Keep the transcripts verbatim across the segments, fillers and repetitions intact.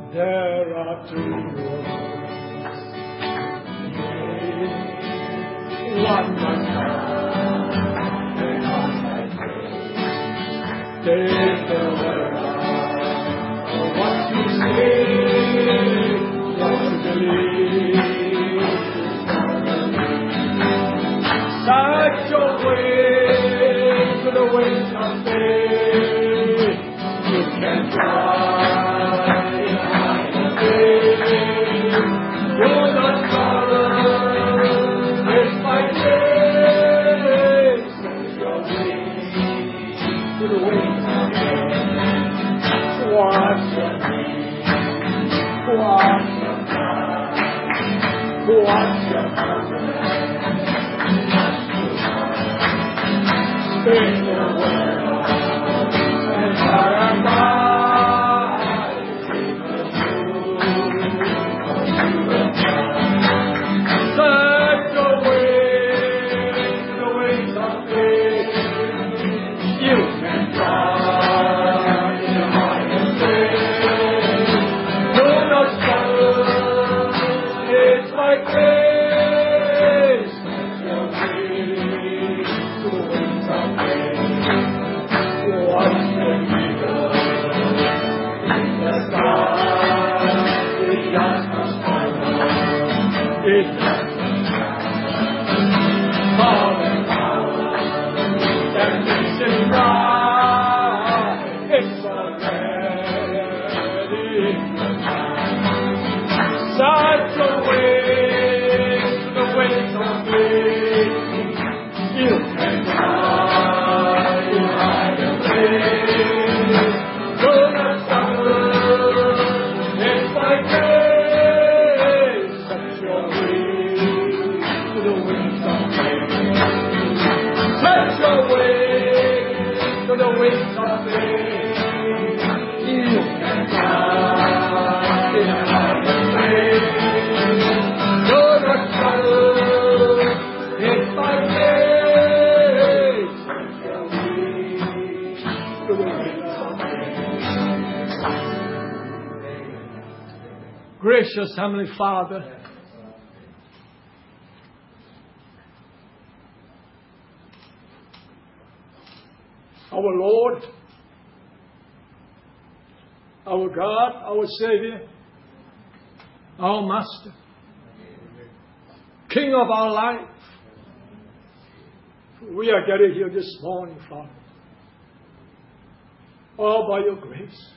There are two roads. One must come, and one must stay. Take the word of what you say, what you believe. Start your way to the ways of faith. You can try in high and faith. You're not sorrow, it's my grace. Start your way to the ways of faith. Watch your name, watch your mind, watch your covenant. Speak the word and paradise in the mood of you and set the way, the ways of faith. You can try in high and faith. Do not struggle, it's my grace. Set your way to the ways of faith. Watch the eagle in the sky. It does not struggle, it does not shine. Power and power that makes it right. It's already in the time. Such a way to the ways of faith. You can try in high and faith. Do not struggle, it's my grace. Set your way to the wings of faith. Set your way to the wings of faith. You can fly in high and faith. Do not struggle, it's my grace. Set your way to the wings of faith. Gracious Heavenly Father, our Lord, our God, our Savior, our Master, King of our life, we are gathered here this morning, Father, all by your grace.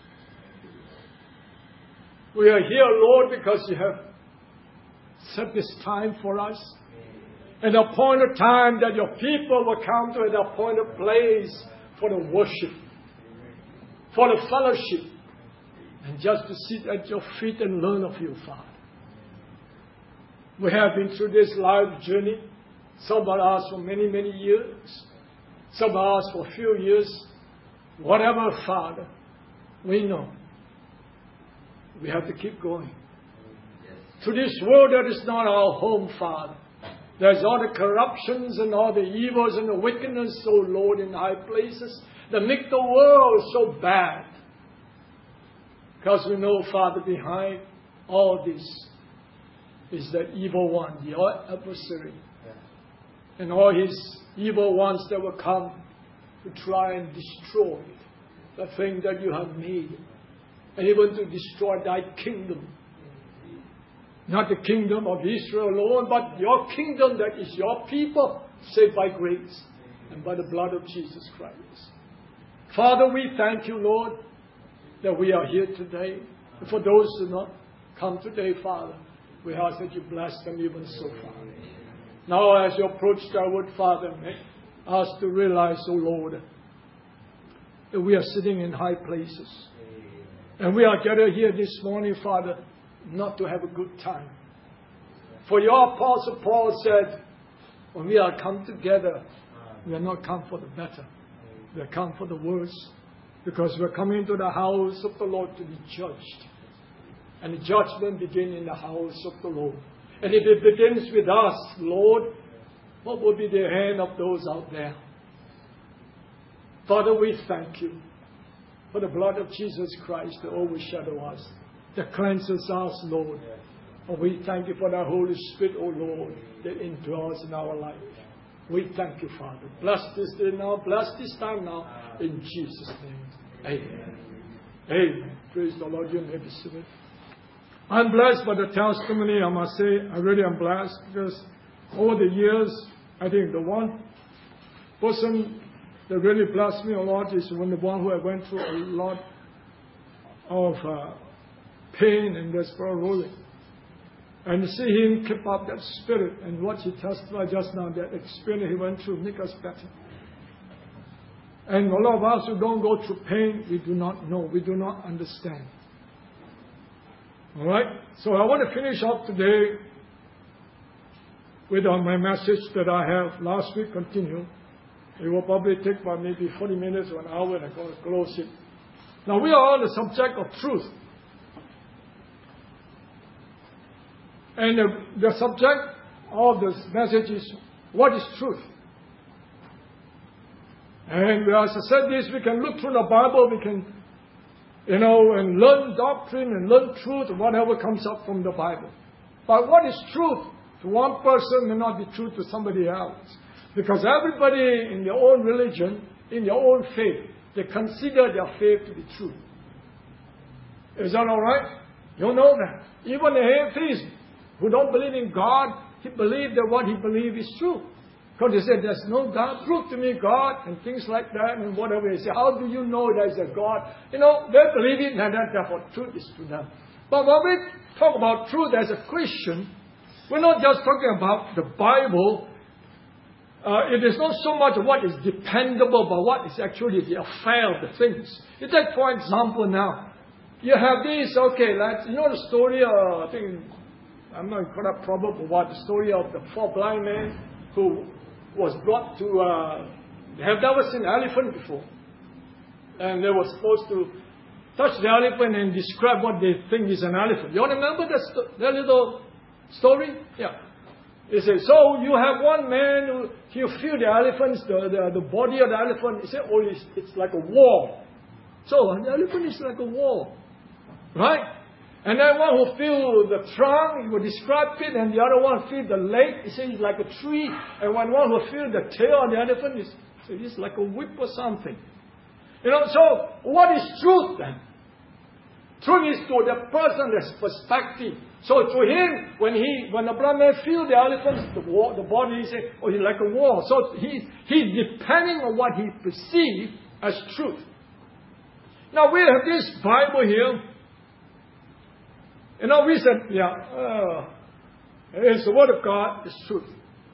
We are here, Lord, because you have set this time for us. An appointed time that your people will come to an appointed place for the worship, for the fellowship, and just to sit at your feet and learn of you, Father. We have been through this life journey, some of us for many, many years, some of us for a few years. Whatever, Father, we know we have to keep going. Yes. To this world that is not our home, Father. There's all the corruptions and all the evils and the wickedness, so Lord, in high places that make the world so bad. Because we know, Father, behind all this is the evil one, your adversary. Yeah. And all his evil ones that will come to try and destroy the thing that you have made. And even to destroy thy kingdom. Not the kingdom of Israel alone, but your kingdom that is your people, saved by grace and by the blood of Jesus Christ. Father, we thank you, Lord, that we are here today. And for those who not come today, Father, we ask that you bless them even so, Father. Now as you approach thy word, Father, make us to realize, O Lord, that we are sitting in high places. And we are gathered here this morning, Father, not to have a good time. For your Apostle Paul said, when we are come together, we are not come for the better. We are come for the worse. Because we are coming to the house of the Lord to be judged. And the judgment begins in the house of the Lord. And if it begins with us, Lord, what will be the end of those out there? Father, we thank you for the blood of Jesus Christ to overshadow us. that cleanses us, Lord. Oh, we thank you for the Holy Spirit, oh Lord, that indwells in our life. We thank you, Father. Bless this day now. Bless this time now. In Jesus' name. Amen. Amen. Praise the Lord. You may be seated. I'm blessed by the testimony, I must say. I really am blessed because over the years, I think the one person that really blessed me a lot is when the one who I went through a lot of uh, pain and desperation. And see him keep up that spirit and what he testified just now, that experience he went through, make us better. And a lot of us who don't go through pain, we do not know, we do not understand. All right? So I want to finish up today with uh, my message that I have last week continue. It will probably take about maybe forty minutes or an hour, and I'm going to close it. Now we are on the subject of truth. And the, the subject of this message is, what is truth? And as I said this, we can look through the Bible, we can, you know, and learn doctrine and learn truth, whatever comes up from the Bible. But what is truth to one person may not be true to somebody else. Because everybody in their own religion, in their own faith, they consider their faith to be true. Is that all right? You know that. Even the atheist who don't believe in God, he believes that what he believes is true. Because he said, there's no God, prove to me God, and things like that, and whatever. He said, how do you know there's a God? You know, they believe it, and therefore truth is to them. But when we talk about truth as a Christian, we're not just talking about the Bible. Uh, it is not so much what is dependable, but what is actually the affair of the things. You take, for example, now, you have this, okay, like, you know the story, uh, I think, I'm not quite probable what the story of the four blind men who was brought to, uh, they have never seen an elephant before. And they were supposed to touch the elephant and describe what they think is an elephant. You all remember that, sto- that little story? Yeah. He said, so you have one man who, you feel the elephants, the, the, the body of the elephant, he said, oh, it's, it's like a wall. So the elephant is like a wall. Right? And then one who feel the trunk, he will describe it, and the other one feel the leg, he says it's like a tree. And when one will feel the tail of the elephant, he says it's like a whip or something. You know, so what is truth then? Truth is to the person's perspective. So to him, when he, when the blind man feel the elephant, the wall, the body, he says, oh, he's like a wall. So he, he's depending on what he perceives as truth. Now we have this Bible here. You know, we said, yeah, uh, it's the Word of God, it's truth.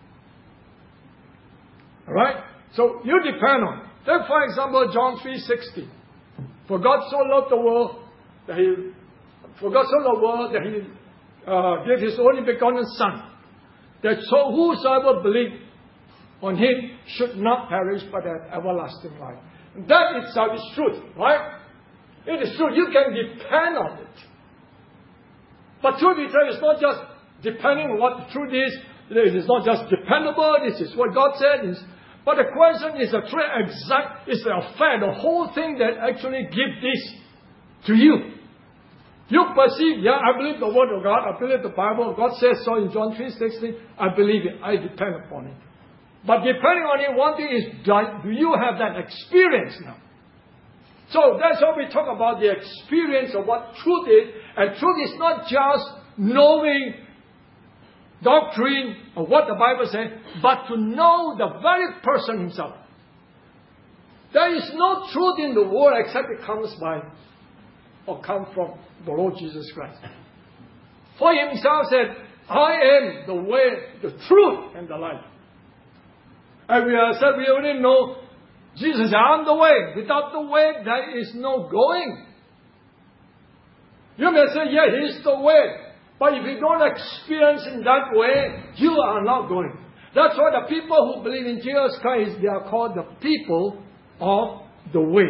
Alright? So you depend on it. Take, for example, John three sixteen. For God so loved the world that He, for God so loved the world that He uh, gave His only begotten Son, that so whosoever believes on Him should not perish but have everlasting life. And that itself is truth, right? It is true. You can depend on it. But truth is not just depending on what the truth is. It is not just dependable. This is what God said. But the question is the exact, is the affair, the whole thing that actually gives this to you. You perceive, yeah, I believe the Word of God. I believe the Bible. God says so in John three sixteen. I believe it. I depend upon it. But depending on it, one thing is, do you have that experience now? So that's why we talk about the experience of what truth is. And truth is not just knowing doctrine or what the Bible says, but to know the very person himself. There is no truth in the world except it comes by or comes from the Lord Jesus Christ. For himself said, I am the way, the truth, and the life. And we have said we already know Jesus, I am the way. Without the way, there is no going. You may say, yeah, He is the way. But if you don't experience in that way, you are not going. That's why the people who believe in Jesus Christ, they are called the people of the way.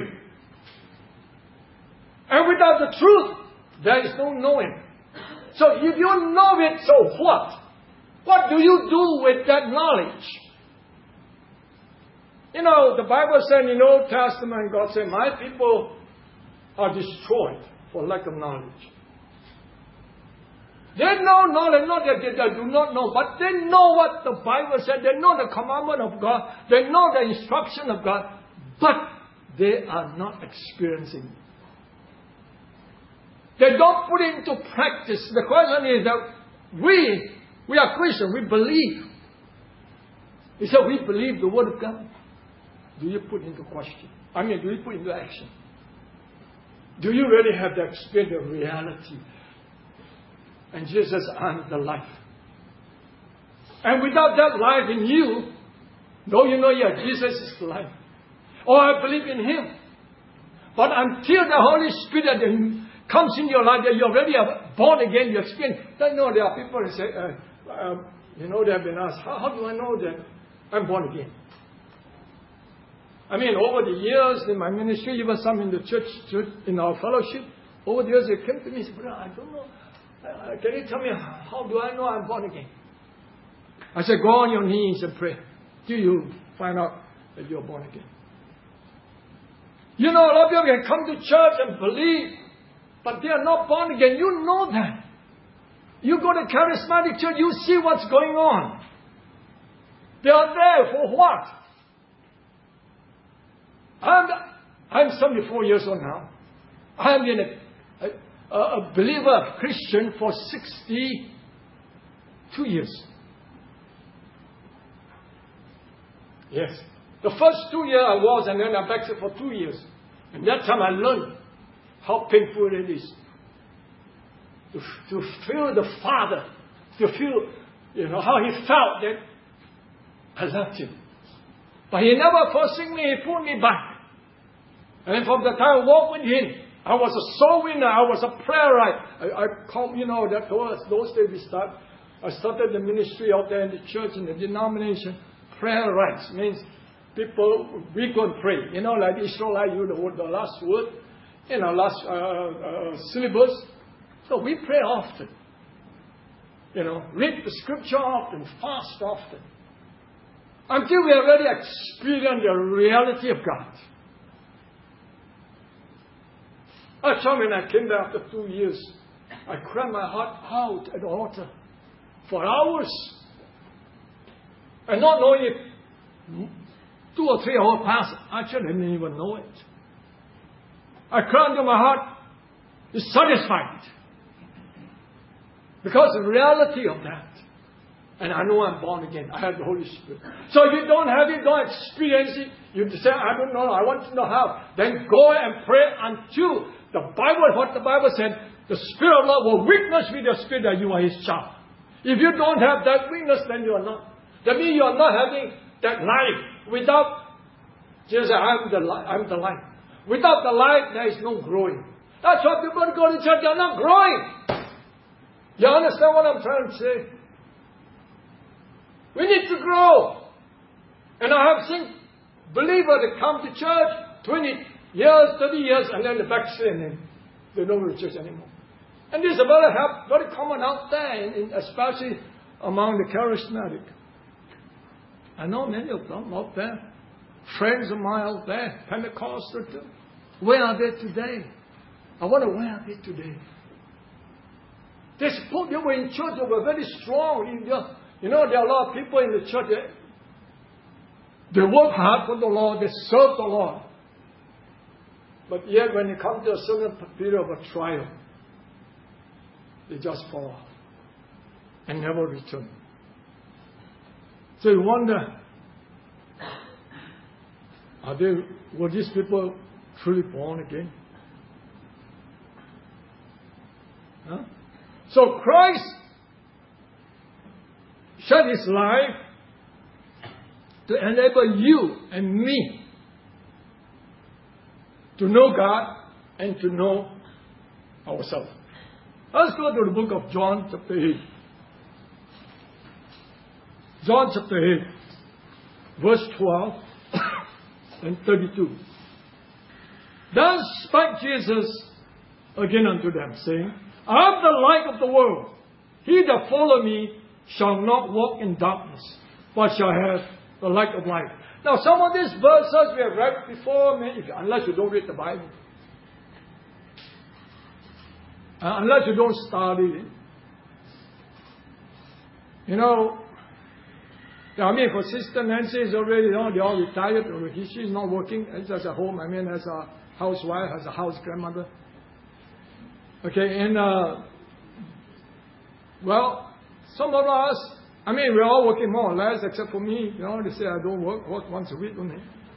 And without the truth, there is no knowing. So if you know it, so what? What do you do with that knowledge? You know, the Bible said in the Old Testament, God said, my people are destroyed for lack of knowledge. They know knowledge, not that they, they do not know, but they know what the Bible said. They know the commandment of God. They know the instruction of God. But they are not experiencing it. They don't put it into practice. The question is that we, we are Christians, we believe. He said, we believe the Word of God. Do you put into question? I mean, do you put into action? Do you really have the experience of reality? And Jesus says, I'm the life. And without that life in you, though you know, yeah, Jesus is the life. Oh, I believe in Him. But until the Holy Spirit comes in your life, that you're already born again, you experience. I know there are people who say, uh, um, you know, they have been asked, how, how do I know that I'm born again? I mean, over the years in my ministry, even some in the church, church in our fellowship, over the years they came to me and said, brother, I don't know. Uh, can you tell me, how do I know I'm born again? I said, go on your knees and pray till you find out that you're born again. You know, a lot of people can come to church and believe, but they are not born again. You know that. You go to charismatic church, you see what's going on. They are there for what? I'm, I'm seventy-four years old now. I've been a, a, a believer, a Christian for sixty-two years. Yes. The first two years I was, and then I backslid for two years. And that time I learned how painful it is to, to feel the Father, to feel, you know, how He felt that I loved Him. But He never forcing me, He pulled me back. And from the time I walked with Him, I was a soul winner, I was a prayer writer. I, I come, you know, that those, those days we start, I started the ministry out there in the church, in the denomination. Prayer rights means people, we go and pray. You know, like Israelite, you the, the last word, you know, last uh, uh, syllabus. So we pray often. You know, read the scripture often, fast often. Until we have already experienced the reality of God. I saw when I came back after two years, I cried my heart out at the altar for hours. And not knowing it, two or three hours passed, actually I didn't even know it. I cried into my heart, is satisfied. Because the reality of that. And I know I'm born again. I have the Holy Spirit. So if you don't have it, don't experience it. You say, I don't know, I want to know how. Then go and pray until the Bible, what the Bible said, the Spirit of God will witness with your spirit that you are His child. If you don't have that witness, then you are not. That means you are not having that life. Without, Jesus said, I'm the life. I'm the life. Without the life, there is no growing. That's why people go to church, they're not growing. You understand what I'm trying to say? We need to grow. And I have seen believers that come to church twenty years, thirty years, and then they backslid and they don't go to church anymore. And this is very, very common out there, in, in, especially among the charismatic. I know many of them out there. Friends of mine out there, Pentecostal too. Where are they today? I wonder where are they today? They suppose they were in church, they were very strong in their. You know, there are a lot of people in the church, they, they work hard for the Lord, they serve the Lord. But yet when it comes to a certain period of a trial, they just fall off and never return. So you wonder, are they, were these people truly born again? Huh? So Christ shed His life to enable you and me to know God and to know ourselves. Let's go to the book of John chapter eight. John chapter eight, verse twelve and thirty-two. Then spake Jesus again unto them, saying, I am the light of the world. He that follow me shall not walk in darkness, but shall have the light of life. Now, some of these verses we have read before, unless you don't read the Bible. Uh, unless you don't study it. You know, I mean, for Sister Nancy is already, you know, they all retired. She's not working. She's at home. I mean, as a housewife, as a house grandmother. Okay, and, uh, well, some of us, I mean, we're all working more or less, except for me. You know, they say I don't work, work once a week only.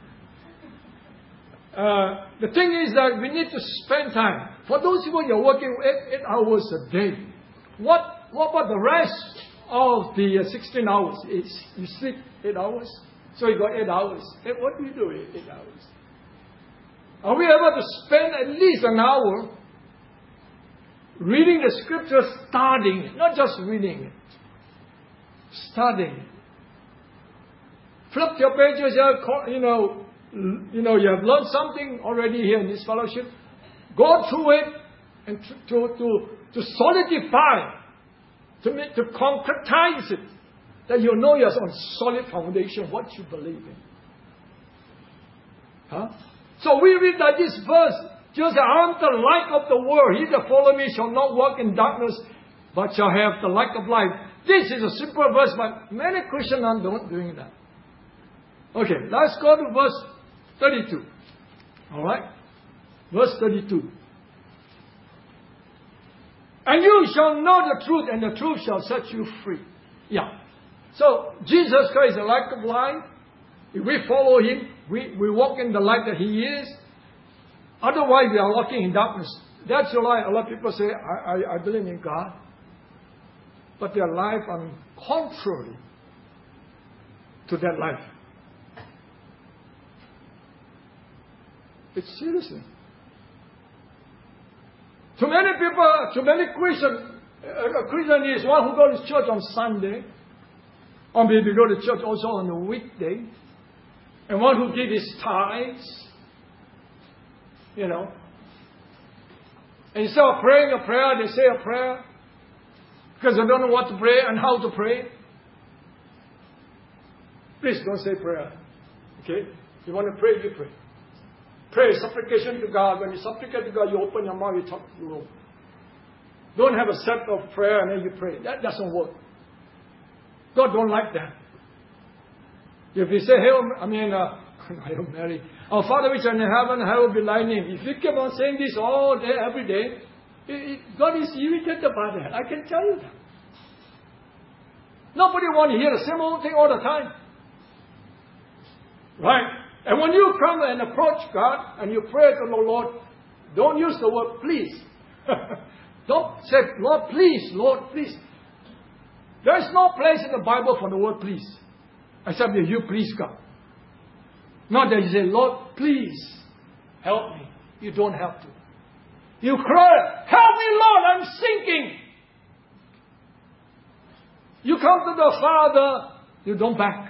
Uh, the thing is that we need to spend time. For those people, you're working eight, eight hours a day. What, what about the rest of the uh, sixteen hours? It's, you sleep eight hours, so you got eight hours. Hey, what do you do in eight hours? Are we able to spend at least an hour reading the scriptures, studying it, not just reading it, studying it? Flip your pages, you know, you know, you have learned something already here in this fellowship. Go through it and to to to solidify, to make, to concretize it, that you know you're on solid foundation what you believe in. Huh? So we read that this verse, just I am the light of the world. He that follow me shall not walk in darkness, but shall have the light of life. This is a simple verse, but many Christians are not doing that. Okay, let's go to verse thirty-two. All right? Verse thirty-two. And you shall know the truth, and the truth shall set you free. Yeah. So, Jesus Christ is the light of life. If we follow Him, we, we walk in the light that He is. Otherwise, we are walking in darkness. That's why a lot of people say, I, I, I believe in God. But their life are contrary to that life. It's seriously. To many people, to many Christians, a Christian is one who goes to church on Sunday, or maybe go to church also on a weekday, and one who gives his tithes, you know. And instead of praying a prayer, they say a prayer, because they don't know what to pray and how to pray. Please don't say prayer. Okay? You want to pray, you pray. Pray, supplication to God. When you supplicate to God, you open your mouth, you talk to the Lord. Don't have a set of prayer and then you pray. That doesn't work. God don't like that. If you say, Hail, I mean, uh, Hail Mary, our Father which art in heaven, hallowed be thy name. If you keep on saying this all day, every day, it, it, God is irritated by that. I can tell you that. Nobody wants to hear the same old thing all the time. Right? And when you come and approach God and you pray to the Lord, don't use the word please. Don't say, Lord, please, Lord, please. There is no place in the Bible for the word please. Except that you please God. Not that you say, Lord, please help me. You don't have to. You cry, help me, Lord, I'm sinking. You come to the Father, you don't back.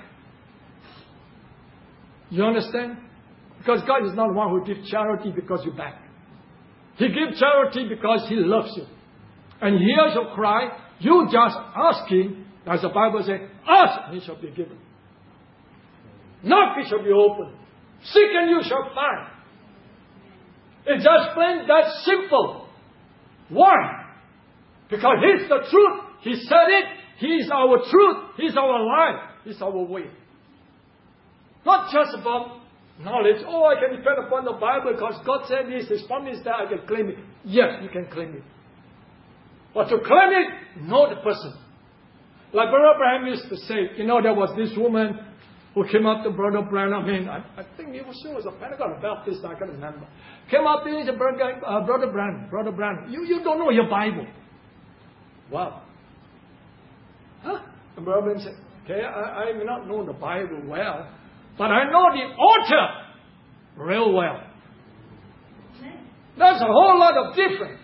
You understand? Because God is not the one who gives charity because you back. He gives charity because He loves you. And He hears your cry. You just ask Him, as the Bible says, ask and He shall be given. Knock, it shall be opened. Seek and you shall find. It's just plain that simple. Why? Because He's the truth. He said it. He is our truth. He's our life. He's our way. Not just about knowledge. Oh, I can depend upon the Bible because God said this, His promise that I can claim it. Yes, you can claim it. But to claim it, know the person. Like Brother Branham used to say, you know, there was this woman who came up to Brother Branham. I mean, I, I think it was, she was a Pentecostal Baptist, I can't remember. Came up to him and said, Brother, uh, Brother Branham, Brother Branham, you, you don't know your Bible. Wow. Huh? And Brother Branham said, okay, I, I may not know the Bible well, but I know the author real well. That's a whole lot of difference.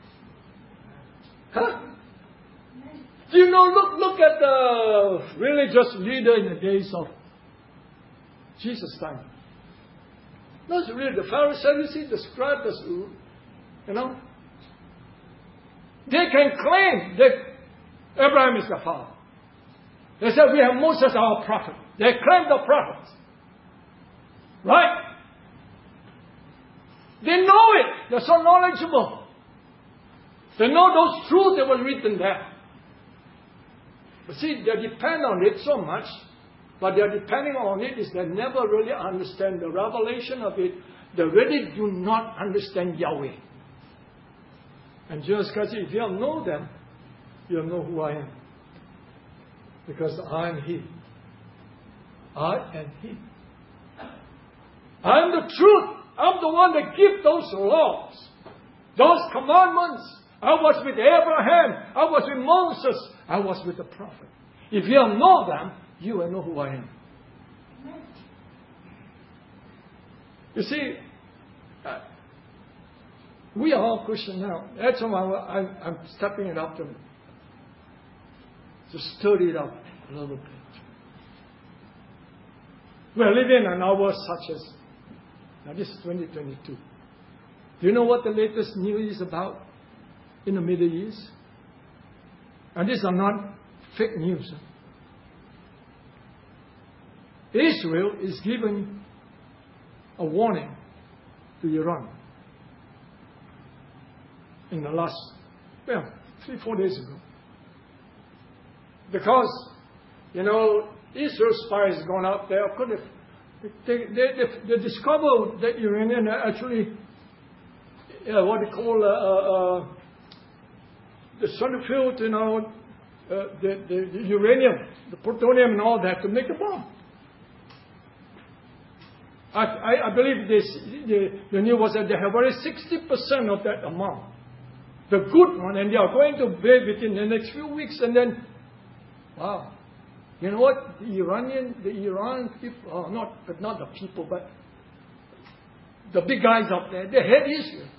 Huh? Do you know, look, look at the religious leader in the days of Jesus' time. Those really the Pharisees, you see, the scribes, you know. They can claim that Abraham is the father. They said, we have Moses our prophet. They claim the prophets. Right? They know it. They're so knowledgeable. They know those truths that were written there. But see, they depend on it so much, but they're depending on it is they never really understand the revelation of it. They really do not understand Yahweh. And Jesus Christ said, if you know them, you'll know who I am. Because I am He. I am He. I am the truth. I'm the one that gives those laws, those commandments. I was with Abraham. I was with Moses. I was with the prophet. If you know them, you will know who I am. You see, uh, we are all Christian now. That's why I'm, I'm stepping it up to, to stir it up a little bit. We're living in an hour such as, now this is twenty twenty-two. Do you know what the latest news is about in the Middle East? And these are not fake news. Israel is giving a warning to Iran in the last, well, three, four days ago. Because, you know, Israel spies gone out there. Could have, they, they, they, they discovered that Iranian actually, uh, what they call uh, uh, the centrifuge, you know, uh, the, the, the uranium, the plutonium and all that to make a bomb. I, I, I believe this, the, the news was that they have already sixty percent of that amount. The good one, and they are going to build within the next few weeks, and then, wow. You know what? The Iranian, the Iran people, oh, not, but not the people, but the big guys up there, they hate Israel.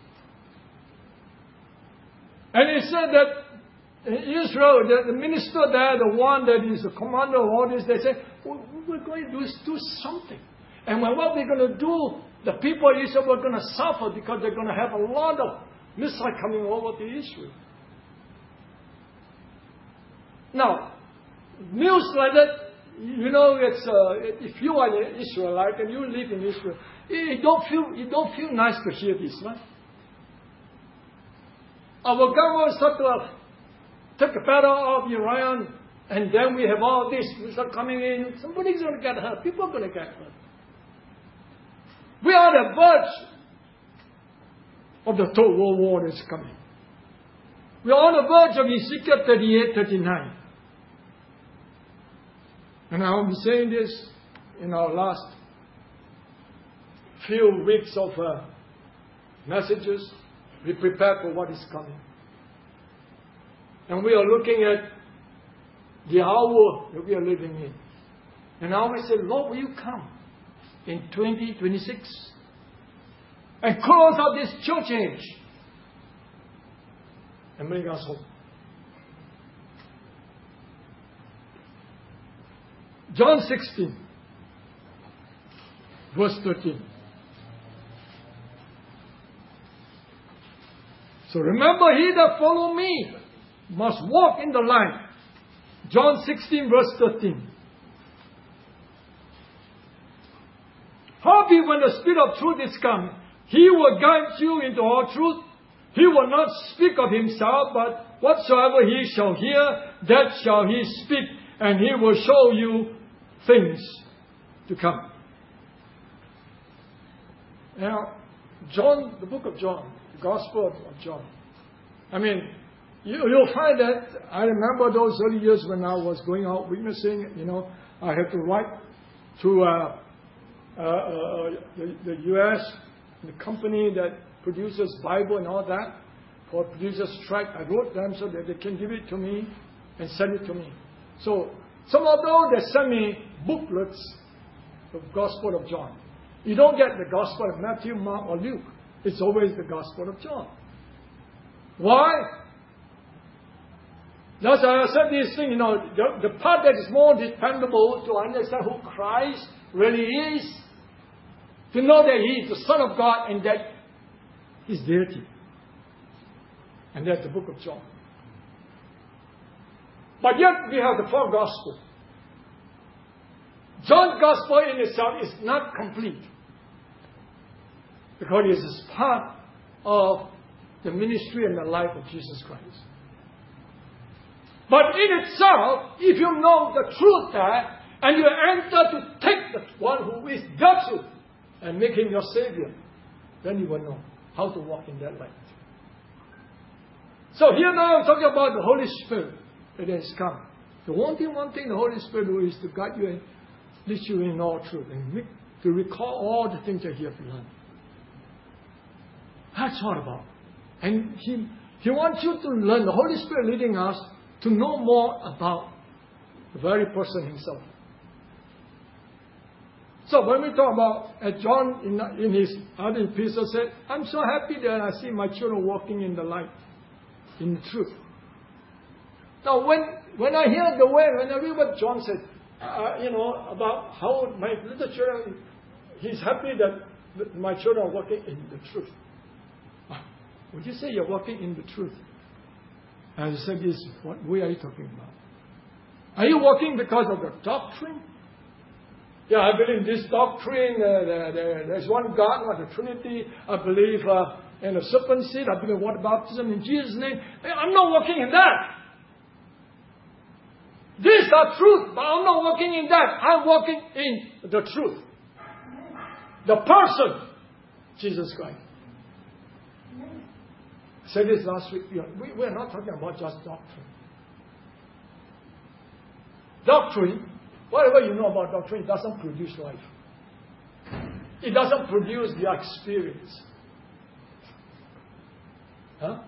And he said that in Israel, the, the minister there, the one that is the commander of all this, they say, well, we're going to do, do something. And when what we're going to do, the people of Israel are going to suffer because they're going to have a lot of missiles coming over to Israel. Now, news like that, you know, it's uh, if you are an Israelite and you live in Israel, you don't feel you don't feel nice to hear this, right? Our government start to take the battle of Iran, and then we have all this start coming in. Somebody's going to get hurt. People are going to get hurt. We are on the verge of the third world war that's coming. We are on the verge of Ezekiel thirty-eight, thirty-nine. And I'll be saying this in our last few weeks of uh, messages. Be prepared for what is coming. And we are looking at the hour that we are living in. And now we say, Lord, will you come in twenty twenty-six and close out this church age and bring us home? John sixteen, verse thirteen. So remember, he that follow me must walk in the light. John sixteen, verse thirteen. Howbeit, when the Spirit of truth is come, he will guide you into all truth. He will not speak of himself, but whatsoever he shall hear, that shall he speak, and he will show you things to come. Now, John, the book of John, the Gospel of John. I mean, you, you'll find that, I remember those early years when I was going out witnessing, you know, I had to write to uh, uh, uh, the, the U S, the company that produces Bible and all that, for Producer's Tract. I wrote them so that they can give it to me and send it to me. So, some of those, they send me booklets of Gospel of John. You don't get the Gospel of Matthew, Mark, or Luke. It's always the Gospel of John. Why? That's why I said this thing, you know, the, the part that is more dependable to understand who Christ really is, to know that He is the Son of God and that His deity. And that's the book of John. But yet we have the four Gospels. John's Gospel in itself is not complete, because it is part of the ministry and the life of Jesus Christ. But in itself, if you know the truth there, and you enter to take the one who is the truth and make him your Savior, then you will know how to walk in that light. So here now I'm talking about the Holy Spirit that has come. The one thing, one thing the Holy Spirit will do is to guide you and lead you in all truth and make, to recall all the things that you have learned. That's what about. And he, he wants you to learn, the Holy Spirit leading us to know more about the very person himself. So when we talk about, as John in, in his other epistle said, I'm so happy that I see my children walking in the light, in the truth. Now when, when I hear the way, when I read what John said, uh, you know, about how my little children, he's happy that my children are walking in the truth. Would you say you're walking in the truth? And I said, yes, what way are you talking about? Are you walking because of the doctrine? Yeah, I believe this doctrine, uh, the, the, there's one God, what the Trinity, I believe uh, in the serpent seed, I believe water baptism in Jesus' name. I'm not walking in that. These are truth, but I'm not walking in that. I'm walking in the truth. The person, Jesus Christ. I said this last week. We, we are not talking about just doctrine. Doctrine, whatever you know about doctrine, it doesn't produce life. It doesn't produce the experience. Huh?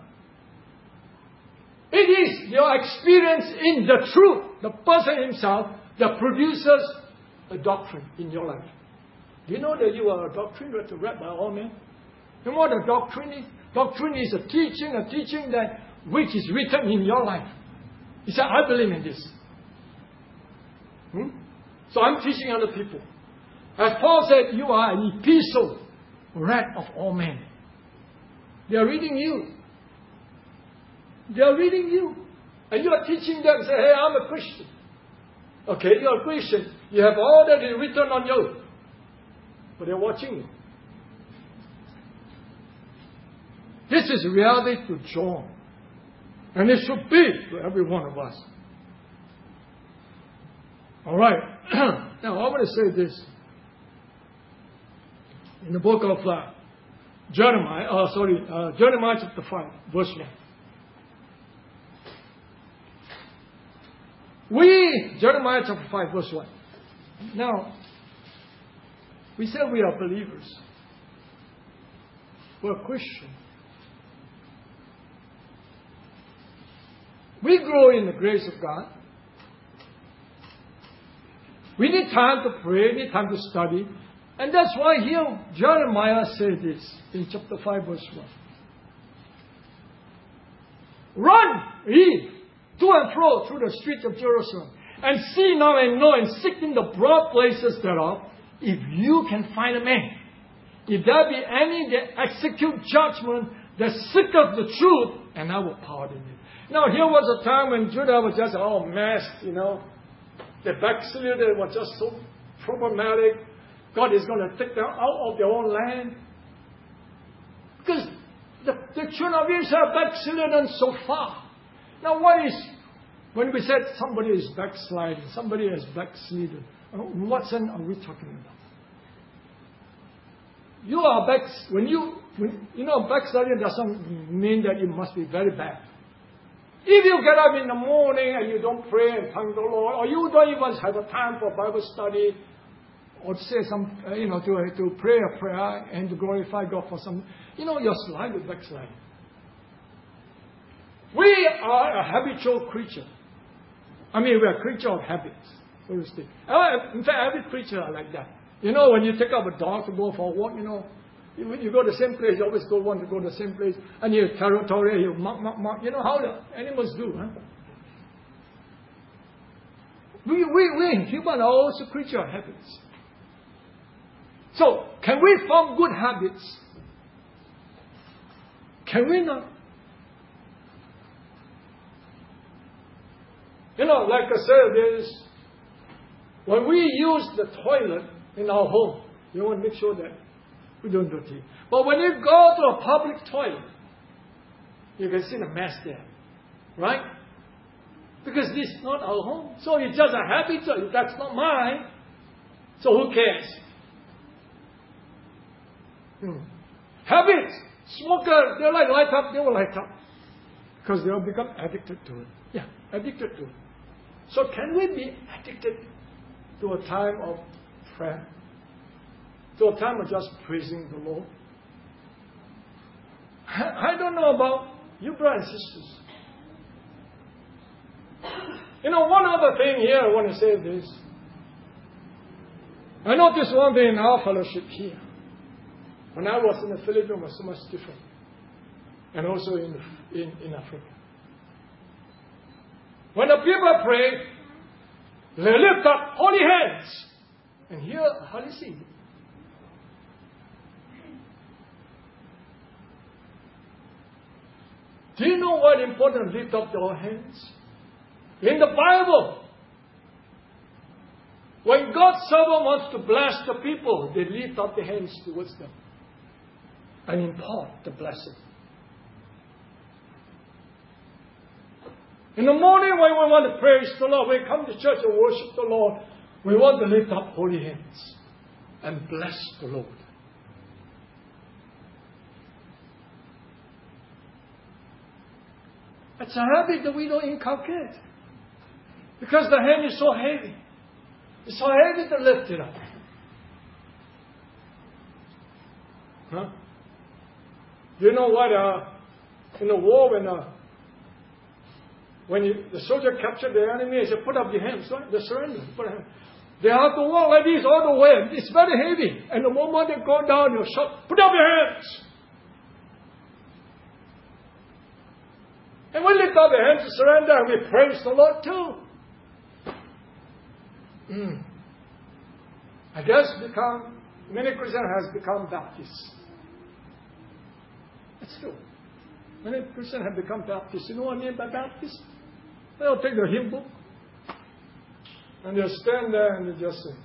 It is your experience in the truth, the person himself, that produces a doctrine in your life. Do you know that you are a doctrine read by all men? You know what a doctrine is? Doctrine is a teaching, a teaching that which is written in your life. He said, I believe in this. Hmm? So I'm teaching other people. As Paul said, you are an epistle read of all men. They are reading you. They are reading you. And you are teaching them, say, hey, I'm a Christian. Okay, you're a Christian. You have all that is written on you. But they're watching you. This is reality to John. And it should be to every one of us. All right. Now, I want to say this. In the book of uh, Jeremiah, uh, sorry, uh, Jeremiah chapter five, verse one. We, Jeremiah chapter five, verse one. Now, we said we are believers. We're Christians. We grow in the grace of God. We need time to pray, we need time to study. And that's why here Jeremiah said this in chapter five, verse one. Run, ye, to and fro through the streets of Jerusalem, and see now and know and seek in the broad places thereof, if you can find a man. If there be any that execute judgment, that seeketh the truth, and I will pardon it. Now here was a time when Judah was just all messed, you know. The backsliders were just so problematic. God is going to take them out of their own land. Because the, the children of Israel backslidden so far. Now what is, when we said somebody is backsliding, somebody has backslidden, what sense are we talking about? You are back, when you, when, you know, backsliding doesn't mean that it must be very bad. If you get up in the morning and you don't pray and thank the Lord, or you don't even have a time for Bible study, or to say some, uh, you know, to, uh, to pray a prayer and to glorify God for some, you know, you're slightly backsliding. We are a habitual creature. I mean, we are a creature of habits, so to speak. In fact, every creature are like that. You know, when you take up a dog to go for a walk, you know, you, you go to the same place, you always go want to go to the same place, and you're territorial, you mark, mark, mark. You know how the animals do, huh? We, we, we human are also creature of habits. So, can we form good habits? Can we not? You know, like I said, there's, when we use the toilet in our home, you want to make sure that we don't dirty. But when you go to a public toilet, you can see the mess there. Right? Because this is not our home. So it's just a habit. So that's not mine. So who cares? Hmm. Habits. Smoker, they like light up, they will light up. Because they will become addicted to it. Yeah, addicted to it. So can we be addicted to a time of prayer? To a time of just praising the Lord? I, I don't know about you brothers and sisters. You know, one other thing here, I want to say this. I noticed one thing in our fellowship here. When I was in the Philippines, it was so much different. And also in, in, in Africa. When the people pray, they lift up holy hands. And here, how do you see? Do you know what important lift up your hands? In the Bible, when God's servant wants to bless the people, they lift up their hands towards them and impart the blessing. In the morning when we want to praise the Lord, we come to church and worship the Lord, we want to lift up holy hands and bless the Lord. It's a habit that we don't inculcate. Because the hand is so heavy. It's so heavy to lift it up. Huh? You know what? Uh, in the war, when uh, when you, the soldier captured the enemy, he said, "Put up your hands." Right? They surrender. Put up. They have to walk like this all the way. It's very heavy. And the moment they go down, you shout, "Put up your hands." And we lift up our hands to surrender, and we praise the Lord too. Mm. I guess become many Christians has become Baptists. That's true. Many Christians have become Baptists. You know what I mean by Baptist? They'll take the hymn book and they'll stand there and they just sing.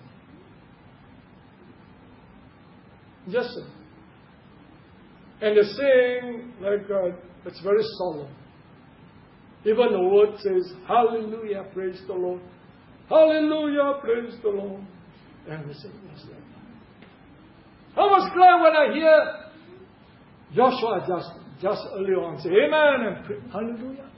Just sing. And they sing like uh, it's very solemn. Even the word says, "Hallelujah, praise the Lord. Hallelujah, praise the Lord." And we sing this. I was glad when I hear Joshua just, just earlier on say, "Amen," and pray, "Hallelujah."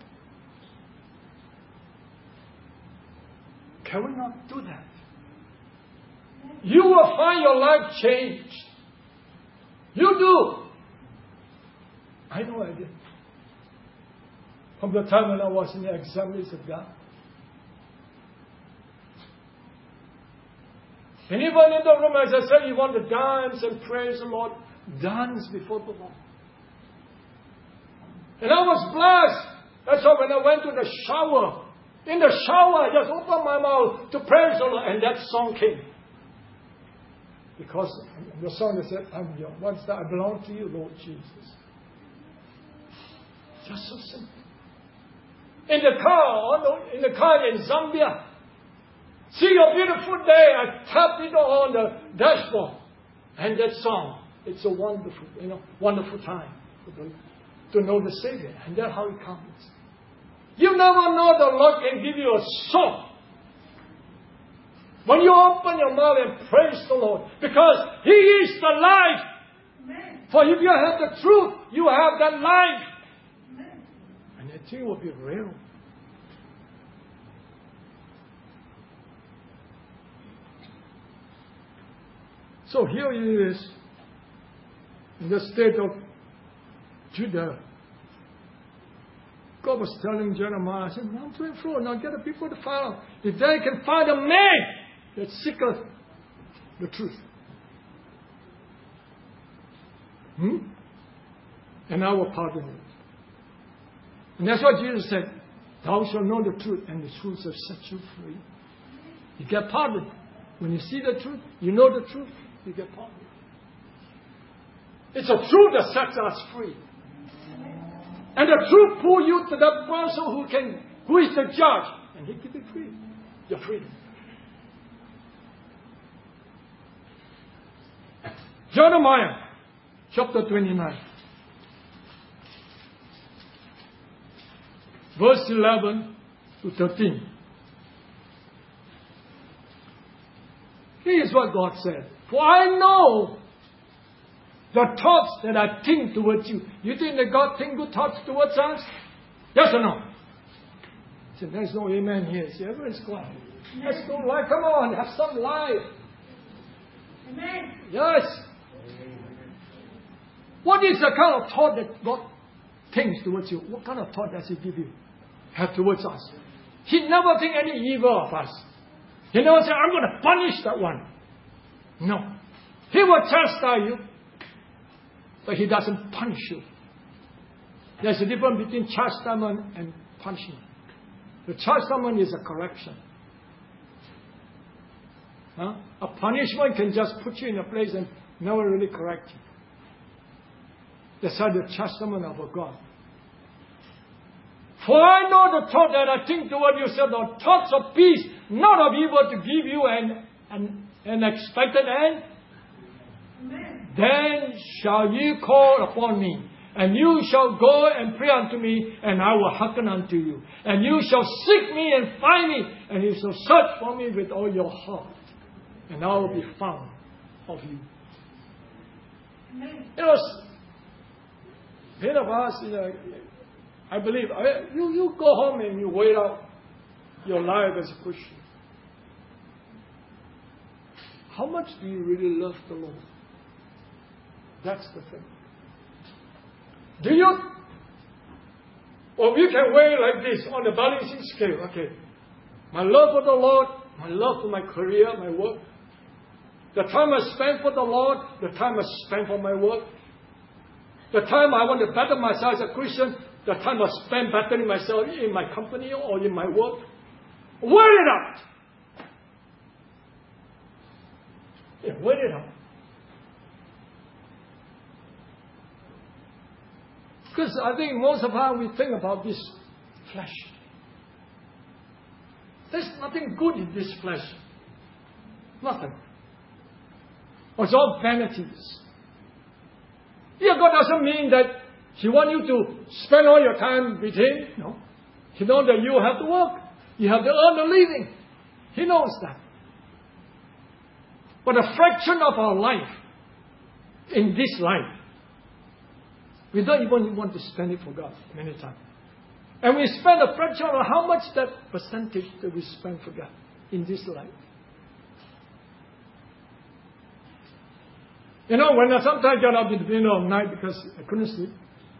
Can we not do that? You will find your life changed. You do. I know I did. From the time when I was in the Assemblies of God. And even in the room, as I said, you want to dance and praise the Lord, dance before the Lord. And I was blessed. That's why when I went to the shower, in the shower, I just opened my mouth to praise the Lord, and that song came. Because the song that said, "I'm yours. Once that I belong to you, Lord Jesus." Just so simple. In the car, in the car in Zambia, see a beautiful day, I tap it on the dashboard. And that song, it's a wonderful, you know, wonderful time to know the Savior. And that's how it comes. You never know the Lord can give you a song. When you open your mouth and praise the Lord, because He is the life. Amen. For if you have the truth, you have that life. Amen. And that thing will be real. So here He is in the state of Judah. God was telling Jeremiah, I said, "Run to and fro, now get the people to find out. If they can find a man that seeketh the truth. Hmm? And I will pardon you." And that's what Jesus said. "Thou shalt know the truth, and the truth shall set you free." You get pardoned. When you see the truth, you know the truth, you get pardoned. It's a truth that sets us free. And the truth pulls you to that person who can, who is the judge, and He gives you free. Your freedom. Jeremiah chapter twenty-nine. Verse eleven to thirteen. Here's what God said. For I know the thoughts that I think towards you. You think that God think good thoughts towards us? Yes or no? So there's no amen here. See, everyone's quiet. Let's go life. Come on, have some life. Amen. Yes. What is the kind of thought that God thinks towards you? What kind of thought does He give you? Have towards us? He never think any evil of us. He never say, I'm going to punish that one. No. He will chastise you, but He doesn't punish you. There's a difference between chastisement and punishment. The chastisement is a correction. Huh? A punishment can just put you in a place and never really correct you. That's how the chastisement of a God. For I know the thought that I think toward you, said the thoughts of peace, not of evil, to give you an, an, an expected end. Amen. Then shall ye call upon me, and you shall go and pray unto me, and I will hearken unto you. And you shall seek me and find me, and you shall search for me with all your heart, and I will be found of you. Amen. You know, many of us, you know, I believe, you, you go home and you weigh out your life as a Christian. How much do you really love the Lord? That's the thing. Do you? Or you can weigh like this on the balancing scale. Okay, my love for the Lord, my love for my career, my work, the time I spend for the Lord, the time I spend for my work, the time I want to better myself as a Christian, the time I spend bettering myself in my company or in my work. Weigh it out. Yeah, weigh it out. Because I think most of us, we think about this flesh. There's nothing good in this flesh. Nothing. It's all vanities. Yeah, God doesn't mean that He wants you to spend all your time with Him. No. He knows that you have to work. You have to earn a living. He knows that. But a fraction of our life, in this life, we don't even want to spend it for God many times. And we spend a fraction of how much that percentage that we spend for God in this life. You know, when I sometimes get up in the middle of the night because I couldn't sleep,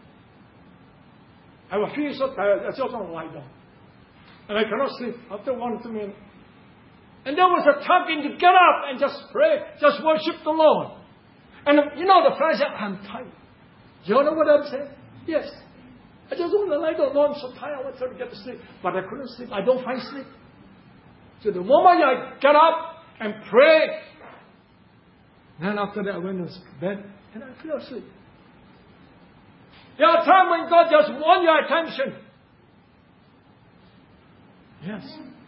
I will feel so tired, I just want to lie down. And I cannot sleep after one or two minutes. And there was a tugging to get up and just pray, just worship the Lord. And you know, the friend said, I'm tired. Do you know what I'm saying? Yes. I just want to lie down. Lord, I'm so tired, I want to get to sleep. But I couldn't sleep. I don't find sleep. So the moment I get up and pray, then after that I went to bed and I fell asleep. There are times when God just wants your attention. Yes.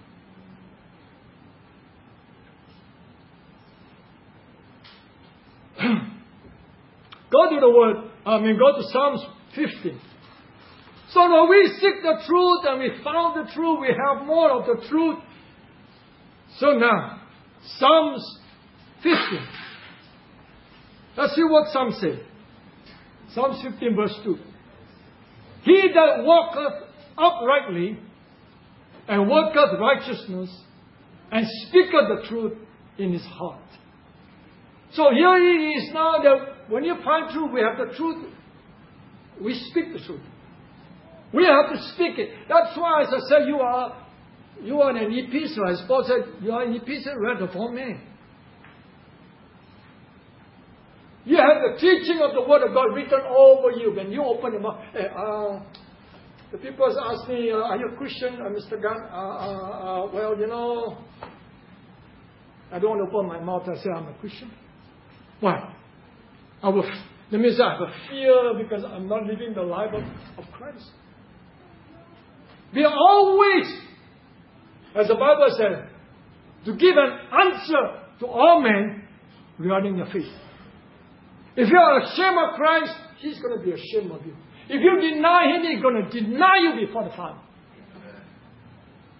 Go to the word, I mean, go to Psalms fifteen. So when we seek the truth and we found the truth, we have more of the truth. So now, Psalms fifteen. Let's see what Psalms say. Psalms fifteen verse two. He that walketh uprightly and worketh righteousness and speaketh the truth in his heart. So here he is now that when you find truth, we have the truth. We speak the truth. We have to speak it. That's why, as I said, you are you are an epistle. As Paul said, you are an epistle read of all men. You have the teaching of the Word of God written over you. When you open your mouth, hey, uh, the people ask me, uh, are you a Christian, uh, Mister Gunn? Uh, uh, uh, well, you know, I don't want to open my mouth and say I'm a Christian. Why? I will, that means I have a fear because I'm not living the life of, of Christ. We are always, as the Bible says, to give an answer to all men regarding your faith. If you are ashamed of Christ, He's going to be ashamed of you. If you deny Him, He's going to deny you before the Father.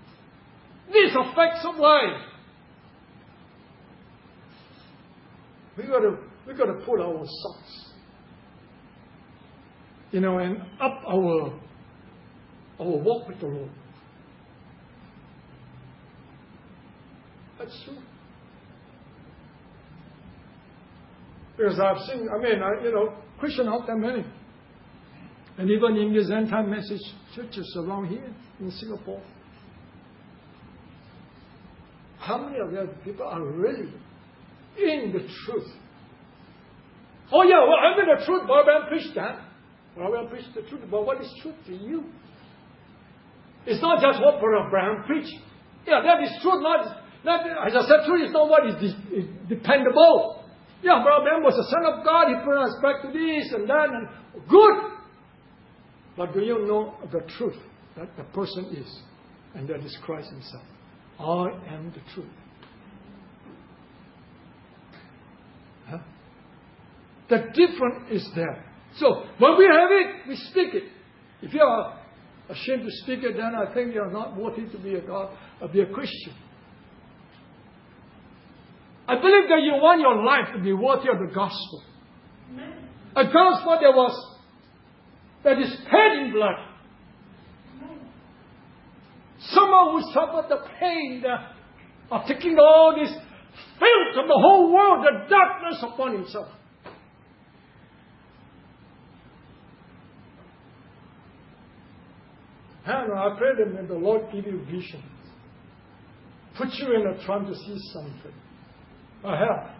These are facts of life. We got to we got to put our socks, you know, and up our our walk with the Lord. That's true. Because I've seen, I mean, I, you know, Christian out there many. And even in these end-time message churches around here in Singapore, how many of those people are really in the truth? Oh yeah, well, I'm in the truth, but I preach that. Well, I preach the truth, but what is truth to you? It's not just what Brother Abraham preached. Yeah, that is truth, not, not as I said, truth is not what is, de- is dependable. Yeah, Brother Abraham was the Son of God, he put us back to this and that, and good. But do you know the truth that the person is? And that is Christ himself. I am the truth. Huh? The difference is there. So, when we have it, we speak it. If you are ashamed to speak it, then I think you are not worthy to be a God, or be a Christian. I believe that you want your life to be worthy of the gospel. Amen. A gospel that was that is paid in blood. Amen. Someone who suffered the pain the, of taking all this filth of the whole world, the darkness upon himself. And I pray that may the Lord give you vision. Put you in a trance to see something. A help.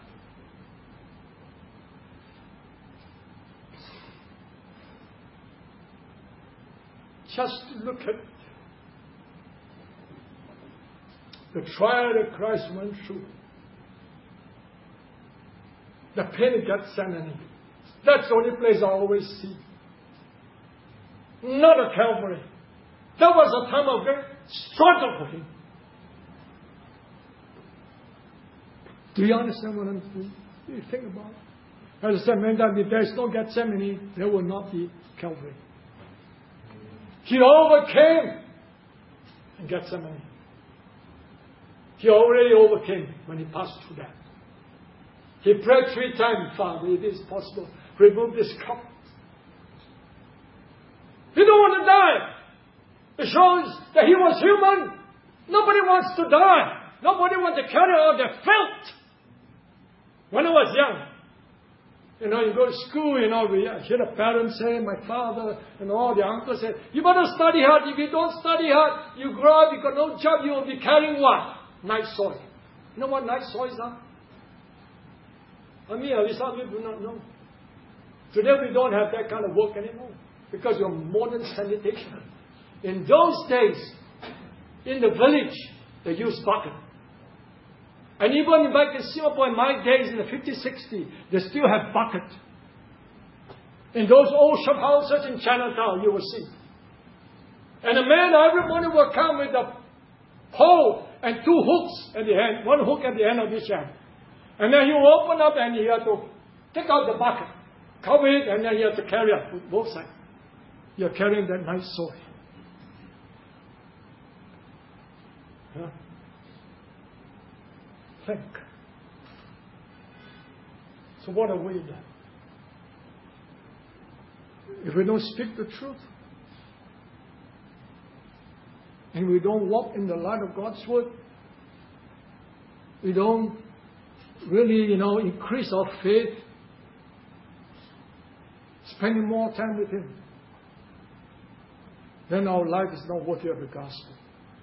Just look at the trial that Christ went through. The pain of Gethsemane. That's the only place I always see. Not a Calvary. That was a time of great struggle for him. Do you understand what I'm saying? Do you think about it? As I said many times, if there is no Gethsemane, there will not be Calvary. He overcame in Gethsemane. He already overcame when he passed through that. He prayed three times, Father, if it is possible, remove this cup. He don't want to die. It shows that he was human. Nobody wants to die. Nobody wants to carry all the filth. When I was young, you know, you go to school, you know, we hear the parents say, my father and all the uncles say, you better study hard. If you don't study hard, you grow up, you got no job, you will be carrying what? Night soil. You know what night soils are? I mean, some people do not know. Today we don't have that kind of work anymore because of modern sanitation. In those days, in the village, they used bucket. And even back in Singapore, in my days, in the fifties, sixties, they still have bucket. In those old shop houses in Chinatown, you will see. And a man every morning will come with a pole and two hooks at the end, one hook at the end of each hand. And then he will open up and he has to take out the bucket, cover it, and then he has to carry up with both sides. You're carrying that nice soil. Huh? Think. So what are we then? If we don't speak the truth, and we don't walk in the light of God's word, we don't really, you know, increase our faith, spending more time with Him, then our life is not worthy of the gospel.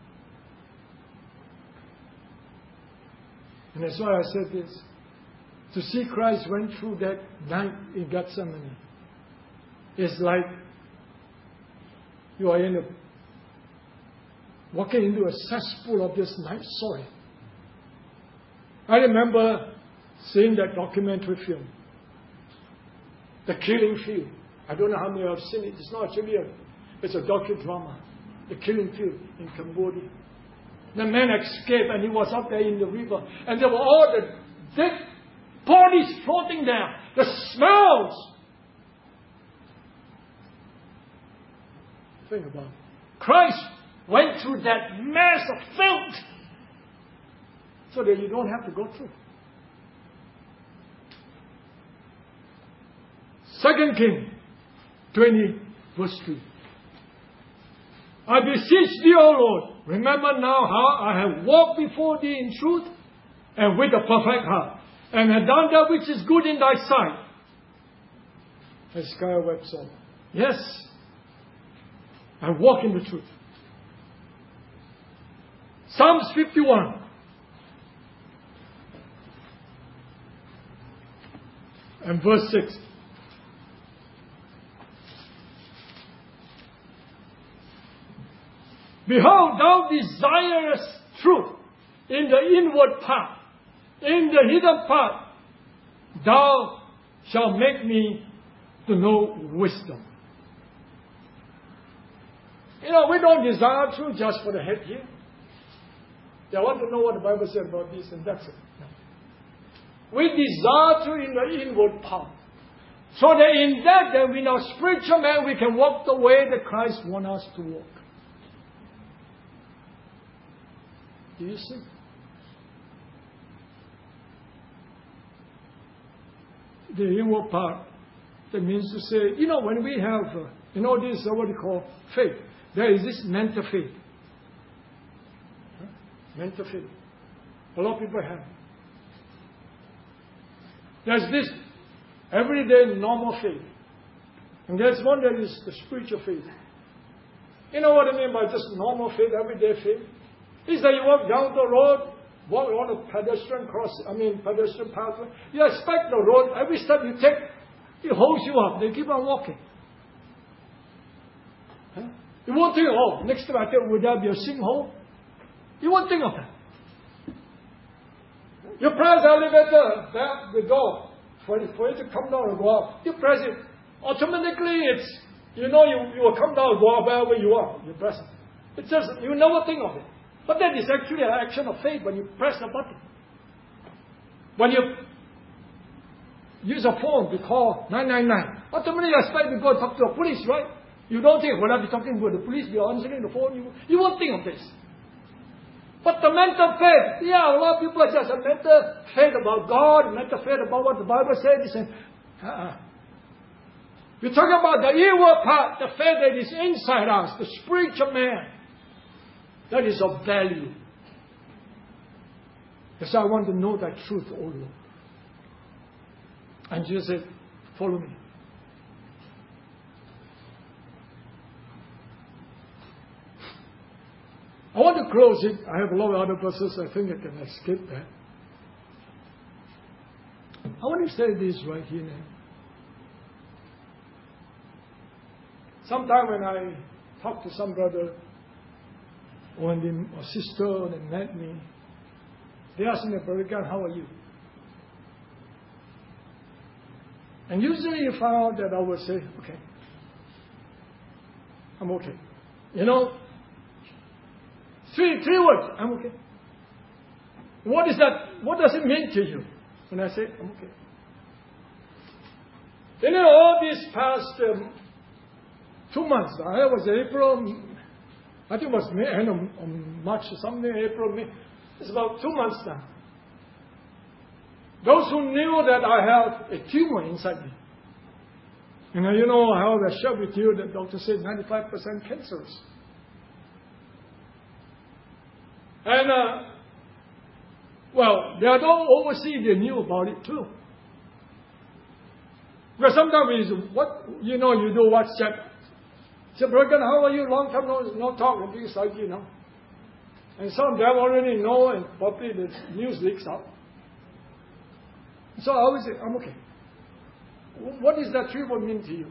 And that's why I said this. To see Christ went through that night in Gethsemane is like you are in a, walking into a cesspool of this night soil. I remember seeing that documentary film, The Killing Field. I don't know how many have seen it. It's not actually a, it's a docudrama. The Killing Field in Cambodia. The man escaped and he was up there in the river. And there were all the dead bodies floating there. The smells. Think about it. Christ went through that mass of filth. so that you don't have to go through. Second King twenty, verse three. I beseech thee, O Lord, remember now how I have walked before thee in truth and with a perfect heart, and have done that which is good in thy sight. Hezekiah wept so. Yes, I walk in the truth. Psalms fifty-one. And verse six. Behold, thou desirest truth in the inward part, in the hidden part. Thou shalt make me to know wisdom. You know, we don't desire truth just for the head here. They want to know what the Bible says about this, and that's it. No. We desire truth in the inward part. So that in that, then in our spiritual man, we can walk the way that Christ wants us to walk. Do you see? The inward part, that means to say, you know, when we have, uh, you know, this is what we call faith. There is this mental faith. Huh? Mental faith. A lot of people have. There's this everyday normal faith. And there's one that is the spiritual faith. You know what I mean by just normal faith, everyday faith? Is that you walk down the road, walk on a pedestrian cross, I mean pedestrian pathway. You expect the road, every step you take, it holds you up. They keep on walking. Huh? You won't think, oh, next time I think, would there be a sinkhole? You won't think of that. You press the elevator, back the door, for it, for it to come down and go up. You press it. Automatically, it's, you know, you, you will come down and go up wherever you are. You press it. It's just, you never think of it. But that is actually an action of faith when you press the button. When you use a phone to call nine nine nine, automatically you expect to go talk to the police, right? You don't think, will I be talking to the police, be answering the phone? You, you won't think of this. But the mental faith, yeah, a lot of people are just a mental faith about God, mental faith about what the Bible says. And, uh-uh. We're talking about the inward part, the faith that is inside us, the spiritual man. That is of value. Because I want to know that truth, O Lord. And Jesus said, follow me. I want to close it. I have a lot of other verses. I think I can escape that. I want to say this right here now. Sometime when I talk to some brother, or a sister, they met me, they asked me, Brother God, how are you? And usually you find out that I would say, okay, I'm okay. You know, three, three words, I'm okay. What is that? What does it mean to you when I say, I'm okay? You know, all these past um, two months, I was April, I think it was May, end of March or something, April, May. It's about two months now. Those who knew that I have a tumor inside me. And you know how I shared with you that doctor said ninety-five percent cancerous. And, uh, well, they don't oversee, they knew about it too. Because sometimes, what, you know, you do WhatsApp. Say, Brother, how are you? Long time no, no talk and things like, you know. And some of them already know, and probably the news leaks out. So I always say, I'm okay. What does that treatment mean to you?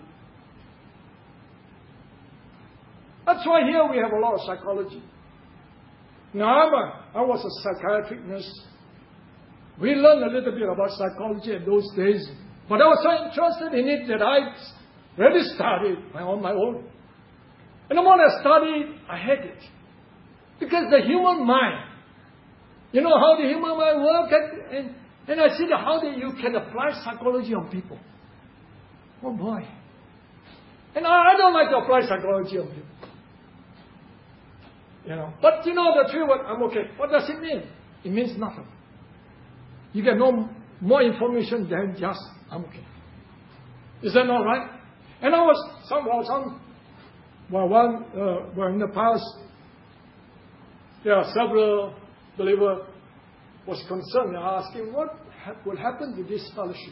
That's why here we have a lot of psychology. Now, I'm a, I was a psychiatric nurse. We learned a little bit about psychology in those days. But I was so interested in it that I really studied on my own. And the more I studied, I had it. Because the human mind, you know how the human mind works, and, and, and I see how that you can apply psychology on people. Oh boy. And I, I don't like to apply psychology on people. You know. But you know the three words, I'm okay. What does it mean? it means nothing. You get no more information than just, I'm okay. Is that not right? And I was somehow, some, well, one, uh, well, in the past, there are several believers was concerned, asking what ha- will happen to this fellowship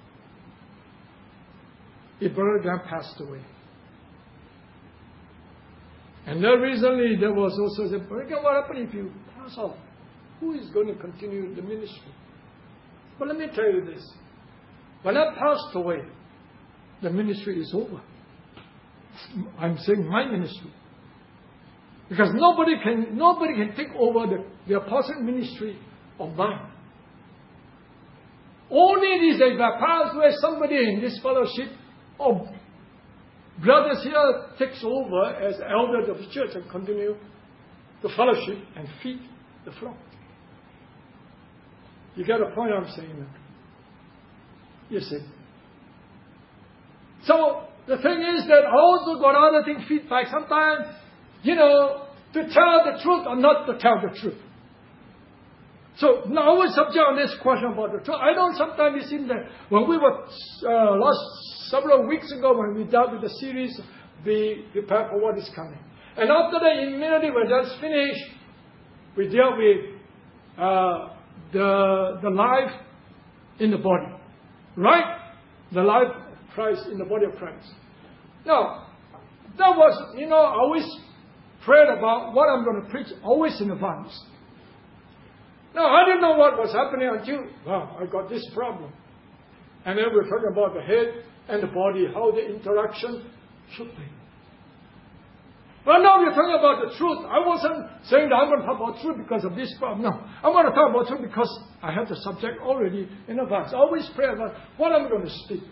if Brother Graham passed away. And then recently there was also said, Brother Graham, what happened if you pass off? Who is going to continue the ministry? But let me tell you this. When I passed away, the ministry is over. I'm saying my ministry. Because nobody can nobody can take over the, the apostle ministry of mine. Only it is if I pass away, somebody in this fellowship or brothers here takes over as elder of the church and continue the fellowship and feed the flock. You get the point I'm saying now? You see. So the thing is that I also got other things feedback. Sometimes, you know, to tell the truth or not to tell the truth. So now I always subject on this question about the truth. I know sometimes it seems that when we were uh, last several weeks ago when we dealt with the series, Be Prepared for What Is Coming. And after that, immediately when that's finished, we dealt with uh, the the life in the body, right? The life of Christ in the body of Christ. Now, that was, you know, I always prayed about what I'm going to preach, always in advance. Now, I didn't know what was happening until, well, I got this problem. And then we're talking about the head and the body, how the interaction should be. Well, now we're talking about the truth. I wasn't saying that I'm going to talk about truth because of this problem. No, I'm going to talk about truth because I have the subject already in advance. I always pray about what I'm going to speak.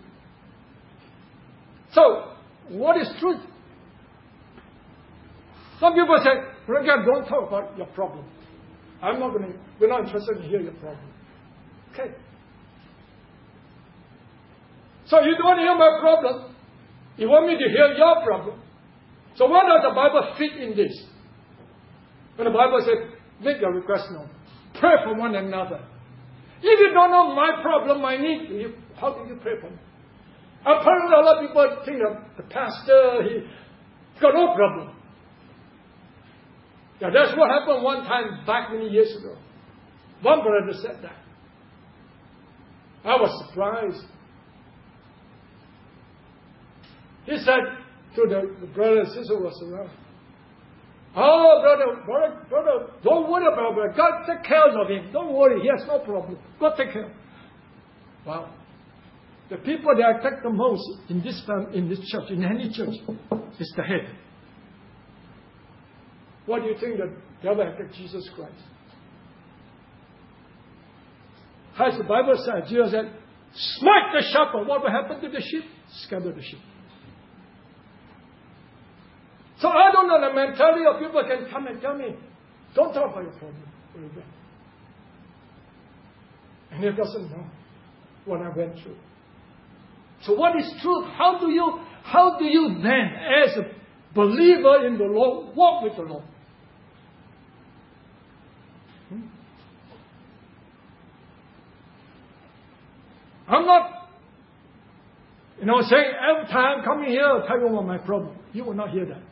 So, what is truth? Some people say, Brother, don't talk about your problem. I'm not going to, we're not interested in hearing your problem. Okay. So you don't want to hear my problem. You want me to hear your problem. So where does the Bible fit in this? When the Bible says, make your request known. Pray for one another. If you don't know my problem, my need, you, how can you pray for me? Apparently a lot of people think that the pastor, he, he's got no problem. Yeah, that's what happened one time back many years ago. One brother said that. I was surprised. He said to the, the brother and sister who was around, oh, brother, brother, brother, don't worry about it. God take care of him. Don't worry, he has no problem. God take care. Wow. The people that attack the most in this family, in this church, in any church, is the head. What do you think the devil attacked Jesus Christ? As the Bible says, Jesus said, smite the shepherd. What will happen to the sheep? Scatter the sheep. So I don't know the mentality of people can come and tell me, don't talk about your problem. And he doesn't know what I went through. So what is truth? How do you, how do you then, as a believer in the Lord, walk with the Lord? Hmm? I'm not, you know, saying every time I'm coming here, I'll tell you about my problem. You will not hear that.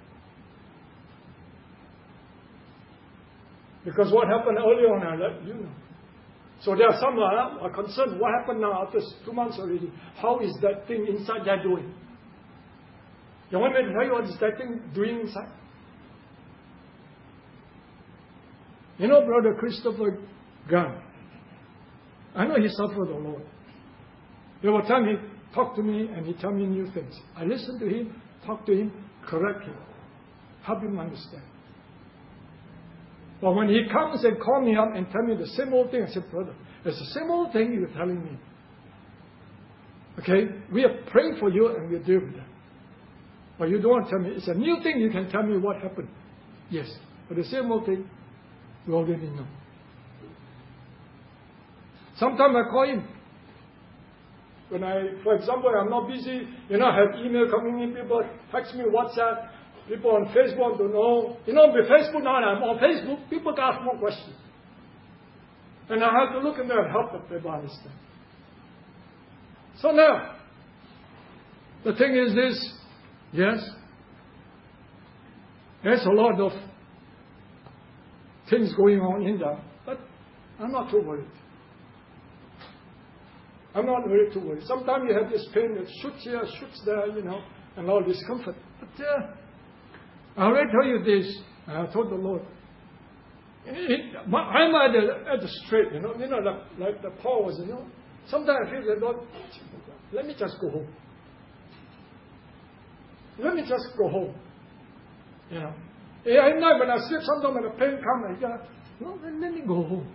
Because what happened earlier on, I let you know. So there are some who are, are concerned. What happened now after two months already? How is that thing inside there doing? You want me to tell you what is that thing doing inside? You know, Brother Christopher Gunn. I know he suffered a lot. There were times he talked to me and he told me new things. I listened to him, talked to him, correct him, help him understand. But when he comes and calls me up and tells me the same old thing, I said, brother, it's the same old thing you're telling me. Okay? We are praying for you and we're dealing with that. But you don't want to tell me. It's a new thing. You can tell me what happened. Yes. But the same old thing, we already know. Sometimes I call him. When I, for example, I'm not busy, you know, I have email coming in, people text me, WhatsApp. People on Facebook don't know. You know, with Facebook now, I'm on Facebook, people ask more questions. And I have to look in there and help the people understand. So now, the thing is this, yes, there's a lot of things going on in there, but I'm not too worried. I'm not very too worried. Sometimes you have this pain that shoots here, shoots there, you know, and all discomfort. But uh, I already tell you this, and I told the Lord, it, I'm at the, at the straight, you know, you know, like, like the Paul was, you know. Sometimes I feel that, Lord, let me just go home. Let me just go home. You know. At night when I sleep, sometimes when the pain comes, I go, no, let me go home.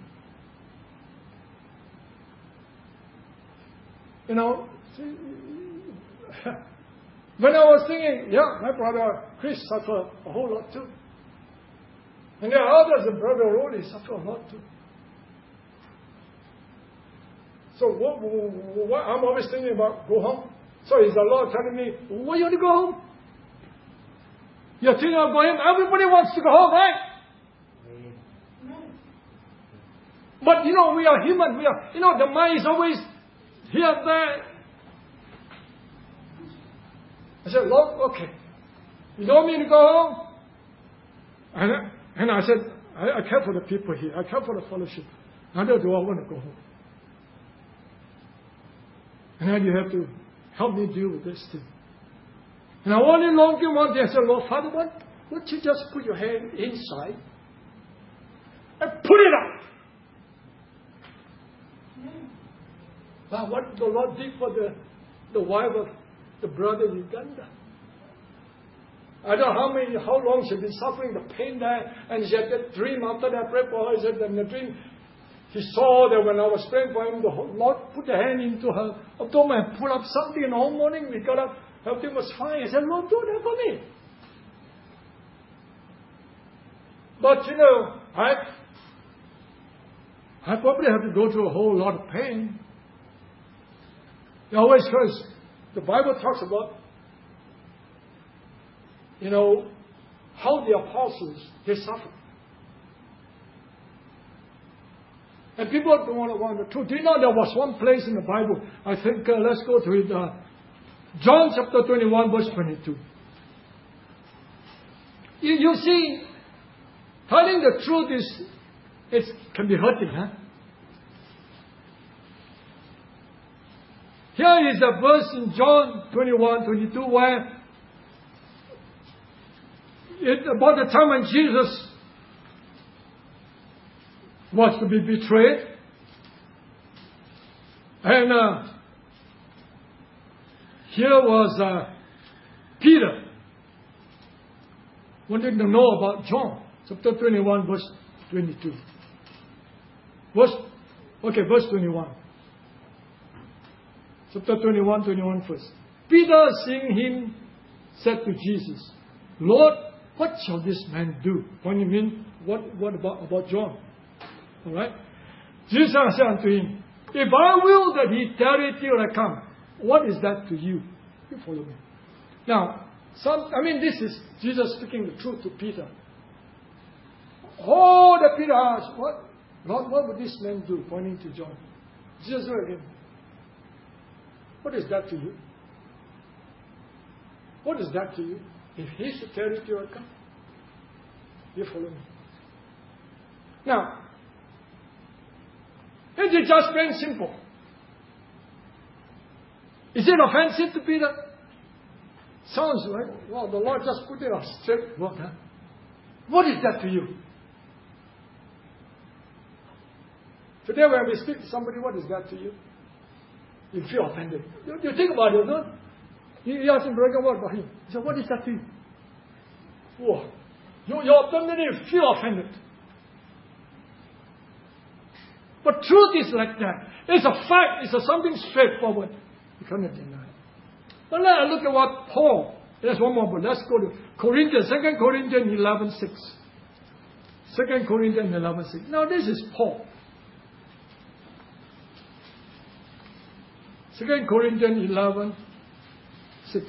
You know, when I was thinking, yeah, my brother Chris suffered a whole lot too. And there are others, and brother Rolly suffer a lot too. So what, what, I'm always thinking about go home. So is the Lord telling me, why you want to go home? You're thinking of going home. Everybody wants to go home, right? But you know, we are human. We are, you know, the mind is always here and there. I said, Lord, okay. You don't want me to go home? And, and I said, I, I care for the people here. I care for the fellowship. Neither do I want to go home. And then you have to help me deal with this thing. And I only long you one day. I said, Lord, Father, why don't you just put your hand inside and put it out? But what the Lord did for the, the wife of the brother in Uganda. I don't know how many, how long she's been suffering the pain there, and she had that dream after that prayer for her. He said, in the dream, he saw that when I was praying for him, the Lord put the hand into her abdomen and pulled up something, and the whole morning we got up, everything was fine. I said, Lord, do that for me. But you know, I, I probably have to go through a whole lot of pain. It always goes, the Bible talks about, you know, how the apostles, they suffered. And people don't want to wonder too. Do you know there was one place in the Bible, I think, uh, let's go to it, uh, John chapter twenty-one, verse twenty-two. You, you see, telling the truth is, it can be hurting, huh? Here is a verse in John twenty-one, twenty-two, where it, about the time when Jesus was to be betrayed, and uh, here was uh, Peter wanting to know about John, chapter twenty-one, verse twenty-two. Verse, okay, verse twenty-one. Chapter twenty-one, twenty-one first. Peter, seeing him, said to Jesus, Lord, what shall this man do? What do you mean? What, what about, about John? All right? Jesus said unto him, if I will that he tarry till I come, what is that to you? You follow me. Now, some, I mean, this is Jesus speaking the truth to Peter. Oh, the Peter asked, what? Lord, what would this man do? Pointing to John. Jesus said again, what is that to you? What is that to you? If he should tarry till I come, you follow me. Now, it is just plain simple. Is it offensive to Peter? Sounds like, well, the Lord just put it on straight. What, huh? What is that to you? Today when we speak to somebody, what is that to you? You feel offended. You, you think about it, no? You, you ask him, Brother, what about him? He said, what is that to you? Whoa. You, you abundantly feel offended. But truth is like that. It's a fact. It's a something straightforward. You cannot deny it. But let's look at what Paul. There's one more, but let's go to Corinthians, Second Corinthians eleven six. Second Corinthians eleven six. Now this is Paul. Second Corinthians eleven six.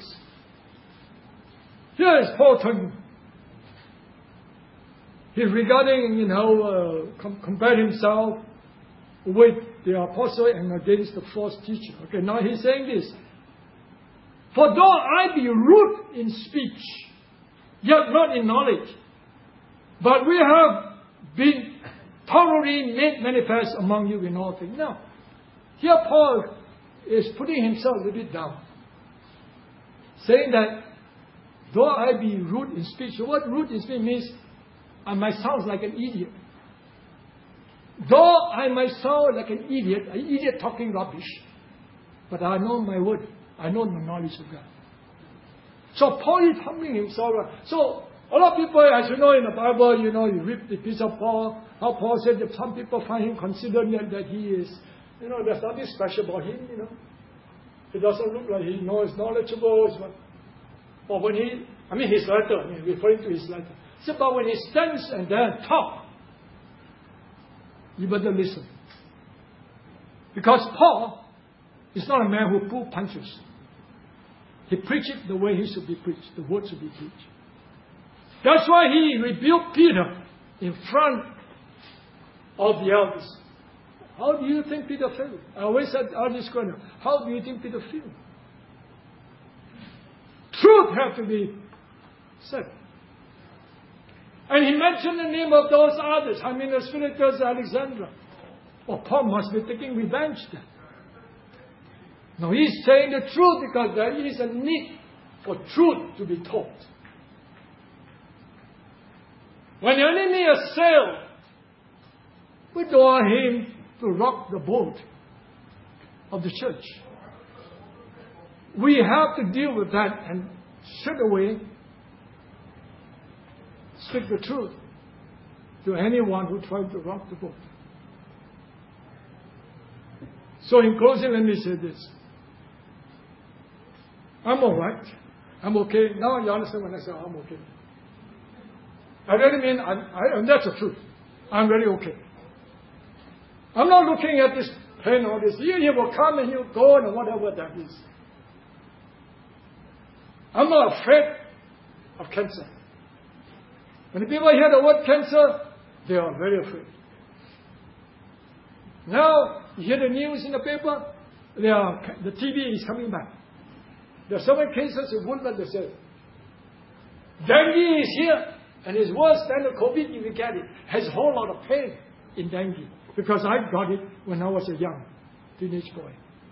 Here is Paul talking. He's regarding, you know, uh, com- compare himself with the apostle and against the false teacher. Okay, now he's saying this. For though I be rude in speech, yet not in knowledge, but we have been thoroughly made manifest among you in all things. Now, here Paul is putting himself a little bit down, saying that though I be rude in speech, what rude in speech means I might sound like an idiot. Though I might sound like an idiot, an idiot talking rubbish, but I know my word, I know the knowledge of God. So Paul is humbling himself. So a lot of people, as you know in the Bible, you know, you read the piece of Paul, how Paul said that some people find him considered that he is, you know, there's nothing special about him, you know. He doesn't look like he knows knowledgeable. But when he, I mean his letter, I mean referring to his letter. So, but when he stands and then talk, you better listen. Because Paul is not a man who pull punches. He preached it the way he should be preached. The word should be preached. That's why he rebuked Peter in front of the elders. How do you think Peter felt? I always said, I this question, how do you think Peter felt? Truth had to be said. And he mentioned the name of those others. I mean, the Philetus, Alexandra. Well, Paul must be taking revenge then. No, he's saying the truth because there is a need for truth to be taught. When the enemy assails, we don't want him to rock the boat of the church. We have to deal with that and straight away speak the truth to anyone who tries to rock the boat. So in closing, let me say this. I'm all right. I'm okay. Now you understand when I say I'm okay. I really mean, I'm, I, and that's the truth. I'm really okay. I'm not looking at this pain or this. He, he will come and he'll go and whatever that is. I'm not afraid of cancer. When people hear the word cancer, they are very afraid. Now, you hear the news in the paper, they are, the T B is coming back. There are so many cases in Woodland, they say. Dengue is here, and it's worse than the COVID if you get it. Has a whole lot of pain in dengue, because I got it when I was a young teenage boy.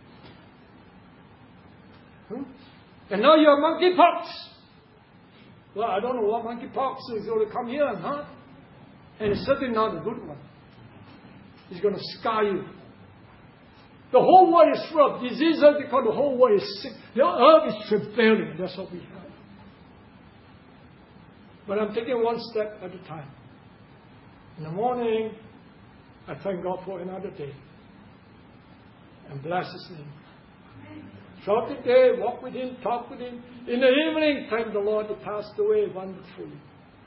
Hmm? And now you have monkeypox. Well, I don't know what monkeypox is going to come here, huh? And it's certainly not a good one. It's going to scar you. The whole world is full of diseases because the whole world is sick. The earth is travailing. That's what we have. But I'm taking one step at a time. In the morning, I thank God for another day. And bless His name. Throughout the day, walk with Him, talk with Him. In the evening, thank the Lord He passed away wonderfully.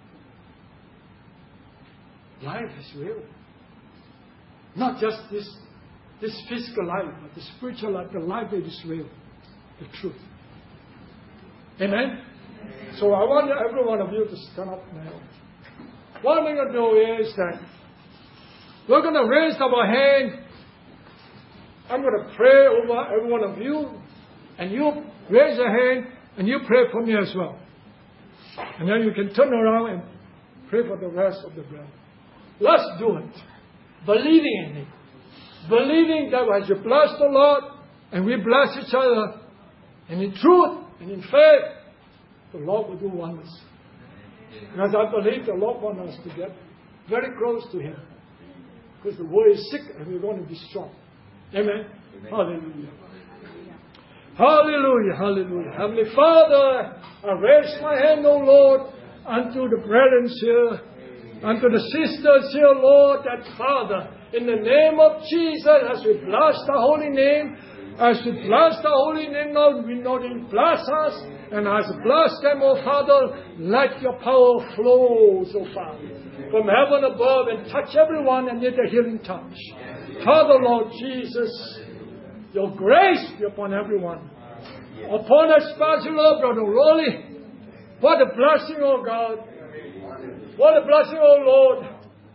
Life is real. Not just this, this physical life, but the spiritual life, the life that is real. The truth. Amen? So I want every one of you to stand up now. What we're going to do is that we're going to raise our hand. I'm going to pray over every one of you. And you raise your hand and you pray for me as well. And then you can turn around and pray for the rest of the brother. Let's do it. Believing in it. Believing that as you bless the Lord and we bless each other, and in truth and in faith, the Lord will do wonders. Because I believe the Lord wants us to get very close to Him. Because the world is sick and we're going to be strong. Amen? Amen. Hallelujah. Hallelujah, hallelujah. Heavenly Father, I raise my hand, O Lord, unto the brethren here, unto the sisters here, Lord, that Father, in the name of Jesus, as we bless the holy name, as we bless the holy name, Lord, we know that you bless us, and as we bless them, O Father, let your power flow, O Father, from heaven above and touch everyone and get a healing touch. Father, Lord Jesus, your grace be upon everyone. Upon us, especially, Lord, Brother Rolly. What a blessing, oh God. What a blessing, oh Lord, that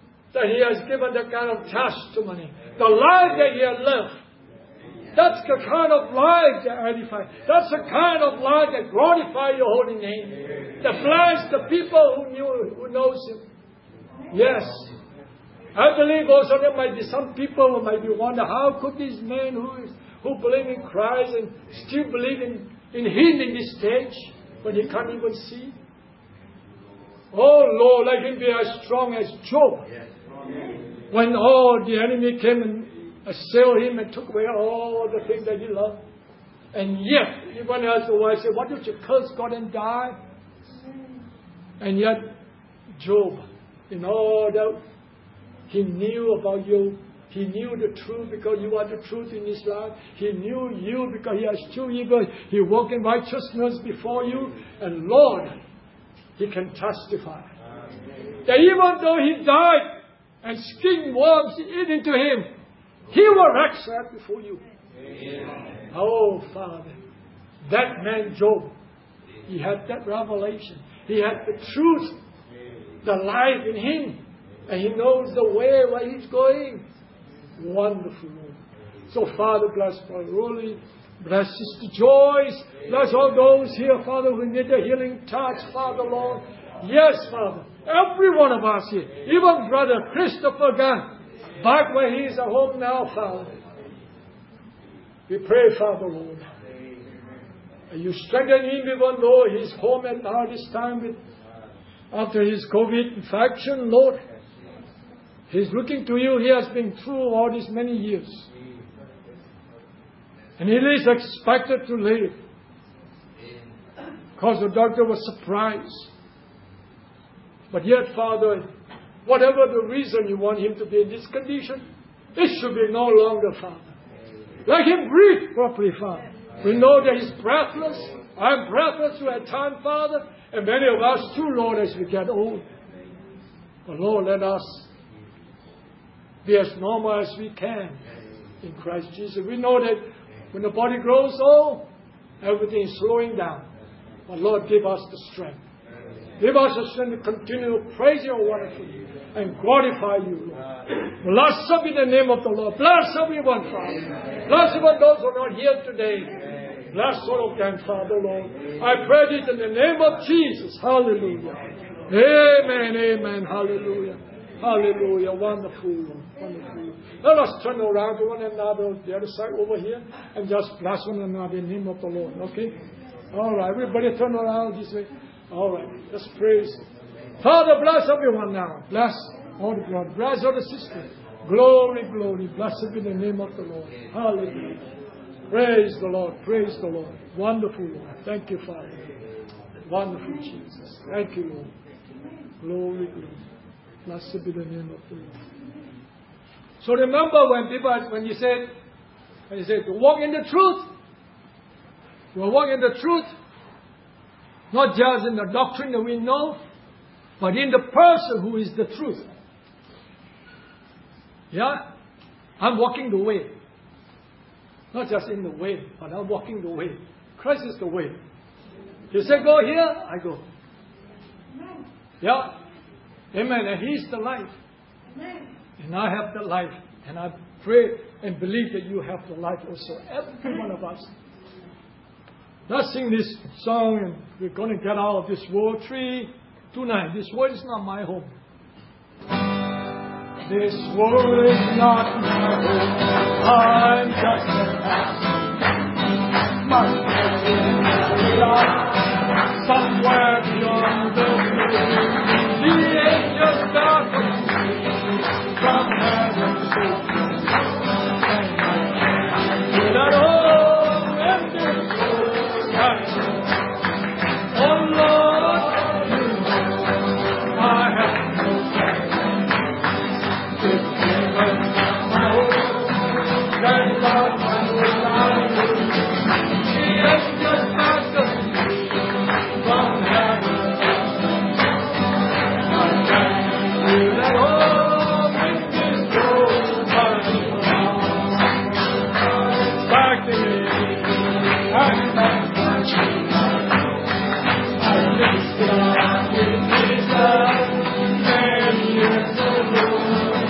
that he has given that kind of testimony. The life that he has lived. That's the kind of life that edifies. That's the kind of life that glorifies your holy name. That bless the people who knew, who knows him. Yes. I believe also there might be some people who might be wondering, how could this man who is who believe in Christ and still believe in, in him in this stage when he can't even see? Oh Lord, let him be as strong as Job. When all the enemy came and assailed him and took away all the things that he loved. And yet, even as the wife said, why don't you curse God and die? And yet, Job, in all that, he knew about you. He knew the truth because you are the truth in his life. He knew you because he has two evil. He walked in righteousness before you. And Lord, he can testify that even though he died and skin worms eat into him, he will accept before you. Amen. Oh, Father, that man Job, he had that revelation. He had the truth, the life in him, and he knows the way where he's going. Wonderful, Lord. So, Father, bless Brother Rowley, bless Sister Joyce, bless all those here, Father, who need a healing touch, Father, Lord. Yes, Father, every one of us here, even Brother Christopher Gunn, back where he is at home now, Father. We pray, Father, Lord. And you strengthen him even though he's home at now this time with, after his COVID infection, Lord. He's looking to you. He has been through all these many years. And he is expected to live. Because the doctor was surprised. But yet, Father, whatever the reason you want him to be in this condition, it should be no longer, Father. Let him breathe properly, Father. We know that he's breathless. I'm breathless at times, Father. And many of us too, Lord, as we get old. But Lord, let us be as normal as we can in Christ Jesus. We know that when the body grows old, everything is slowing down. But Lord, give us the strength. Give us the strength to continue to praise your wonderful name and glorify you, Lord. Blessed be the name of the Lord. Bless everyone, Father. Bless even those who are not here today. Bless all of them, Father, Lord. I pray this in the name of Jesus. Hallelujah. Amen, amen. Hallelujah. Hallelujah. Wonderful, Lord. Wonderful. Let us turn around to one another, the other side over here, and just bless one another in the name of the Lord. Okay? All right. Everybody turn around this way. All right. Let's praise. Father, bless everyone now. Bless all the brother. Bless all the sisters. Glory, glory. Blessed be the name of the Lord. Hallelujah. Praise the Lord. Praise the Lord. Wonderful, Lord. Thank you, Father. Wonderful Jesus. Thank you, Lord. Glory, glory. Blessed be the name of the Lord. So remember when people, when you said, when you said to walk in the truth, you will walk in the truth, not just in the doctrine that we know, but in the person who is the truth. Yeah? I'm walking the way. Not just in the way, but I'm walking the way. Christ is the way. You say go here, I go. Yeah? Amen. And He's the life. And I have the life. And I pray and believe that you have the life also. Every one of us. Let's sing this song and we're going to get out of this world. Three, two, nine. This world is not my home. This world is not my home. I'm just a passenger. Must be in the somewhere beyond the blue. The angels start from heaven to and I can't at home in this world. Oh Lord, you know I have no friends. If heaven knows that love will lie, the angels start from heaven and I can't feel at home. I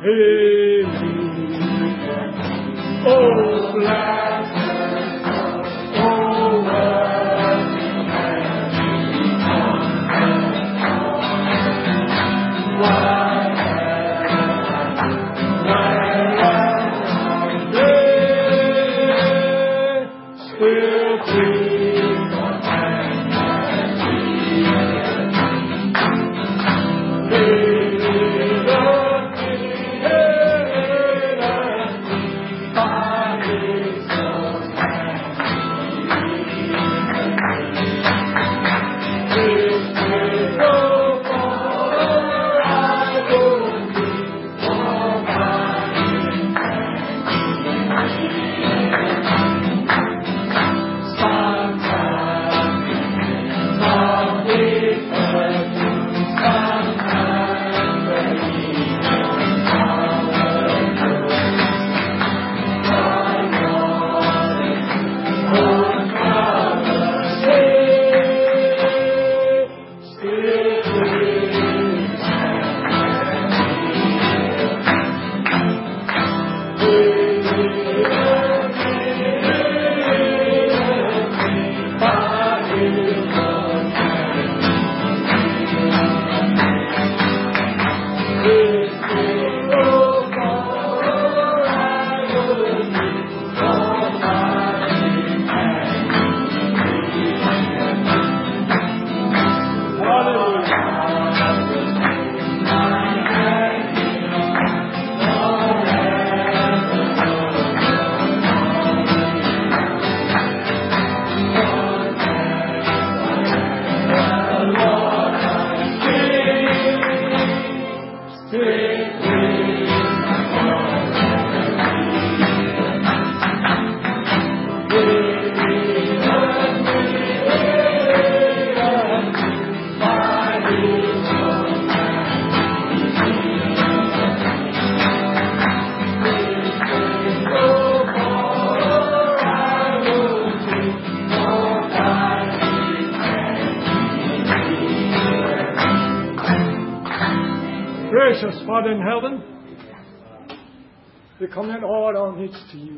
Amen. Oh, blessed, oh, worthy Gracious Father in heaven, we commend all our needs to you.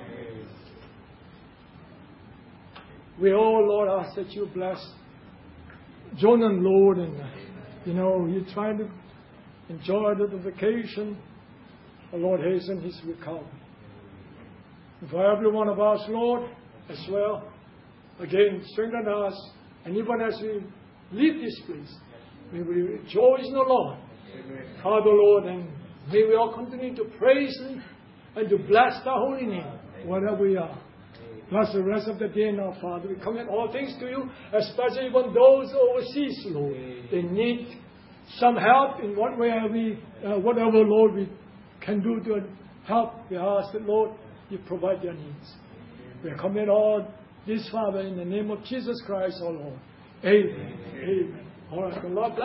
We all, Lord, ask that you bless John and Lord, and uh, you know, you trying to enjoy the vacation. The Lord hasten his recovery. And for every one of us, Lord, as well, again, strengthen us, and even as we leave this place, may we rejoice in the Lord. Father, Lord, and may we all continue to praise Him and to bless the holy name, wherever we are. Bless the rest of the day now, Father. We commit all things to you, especially even those overseas, Lord. They need some help in what way we, uh, whatever, Lord, we can do to help. We ask that, Lord, you provide their needs. We commit all this, Father, in the name of Jesus Christ, our Lord. Amen. Amen. All right, the Lord bless.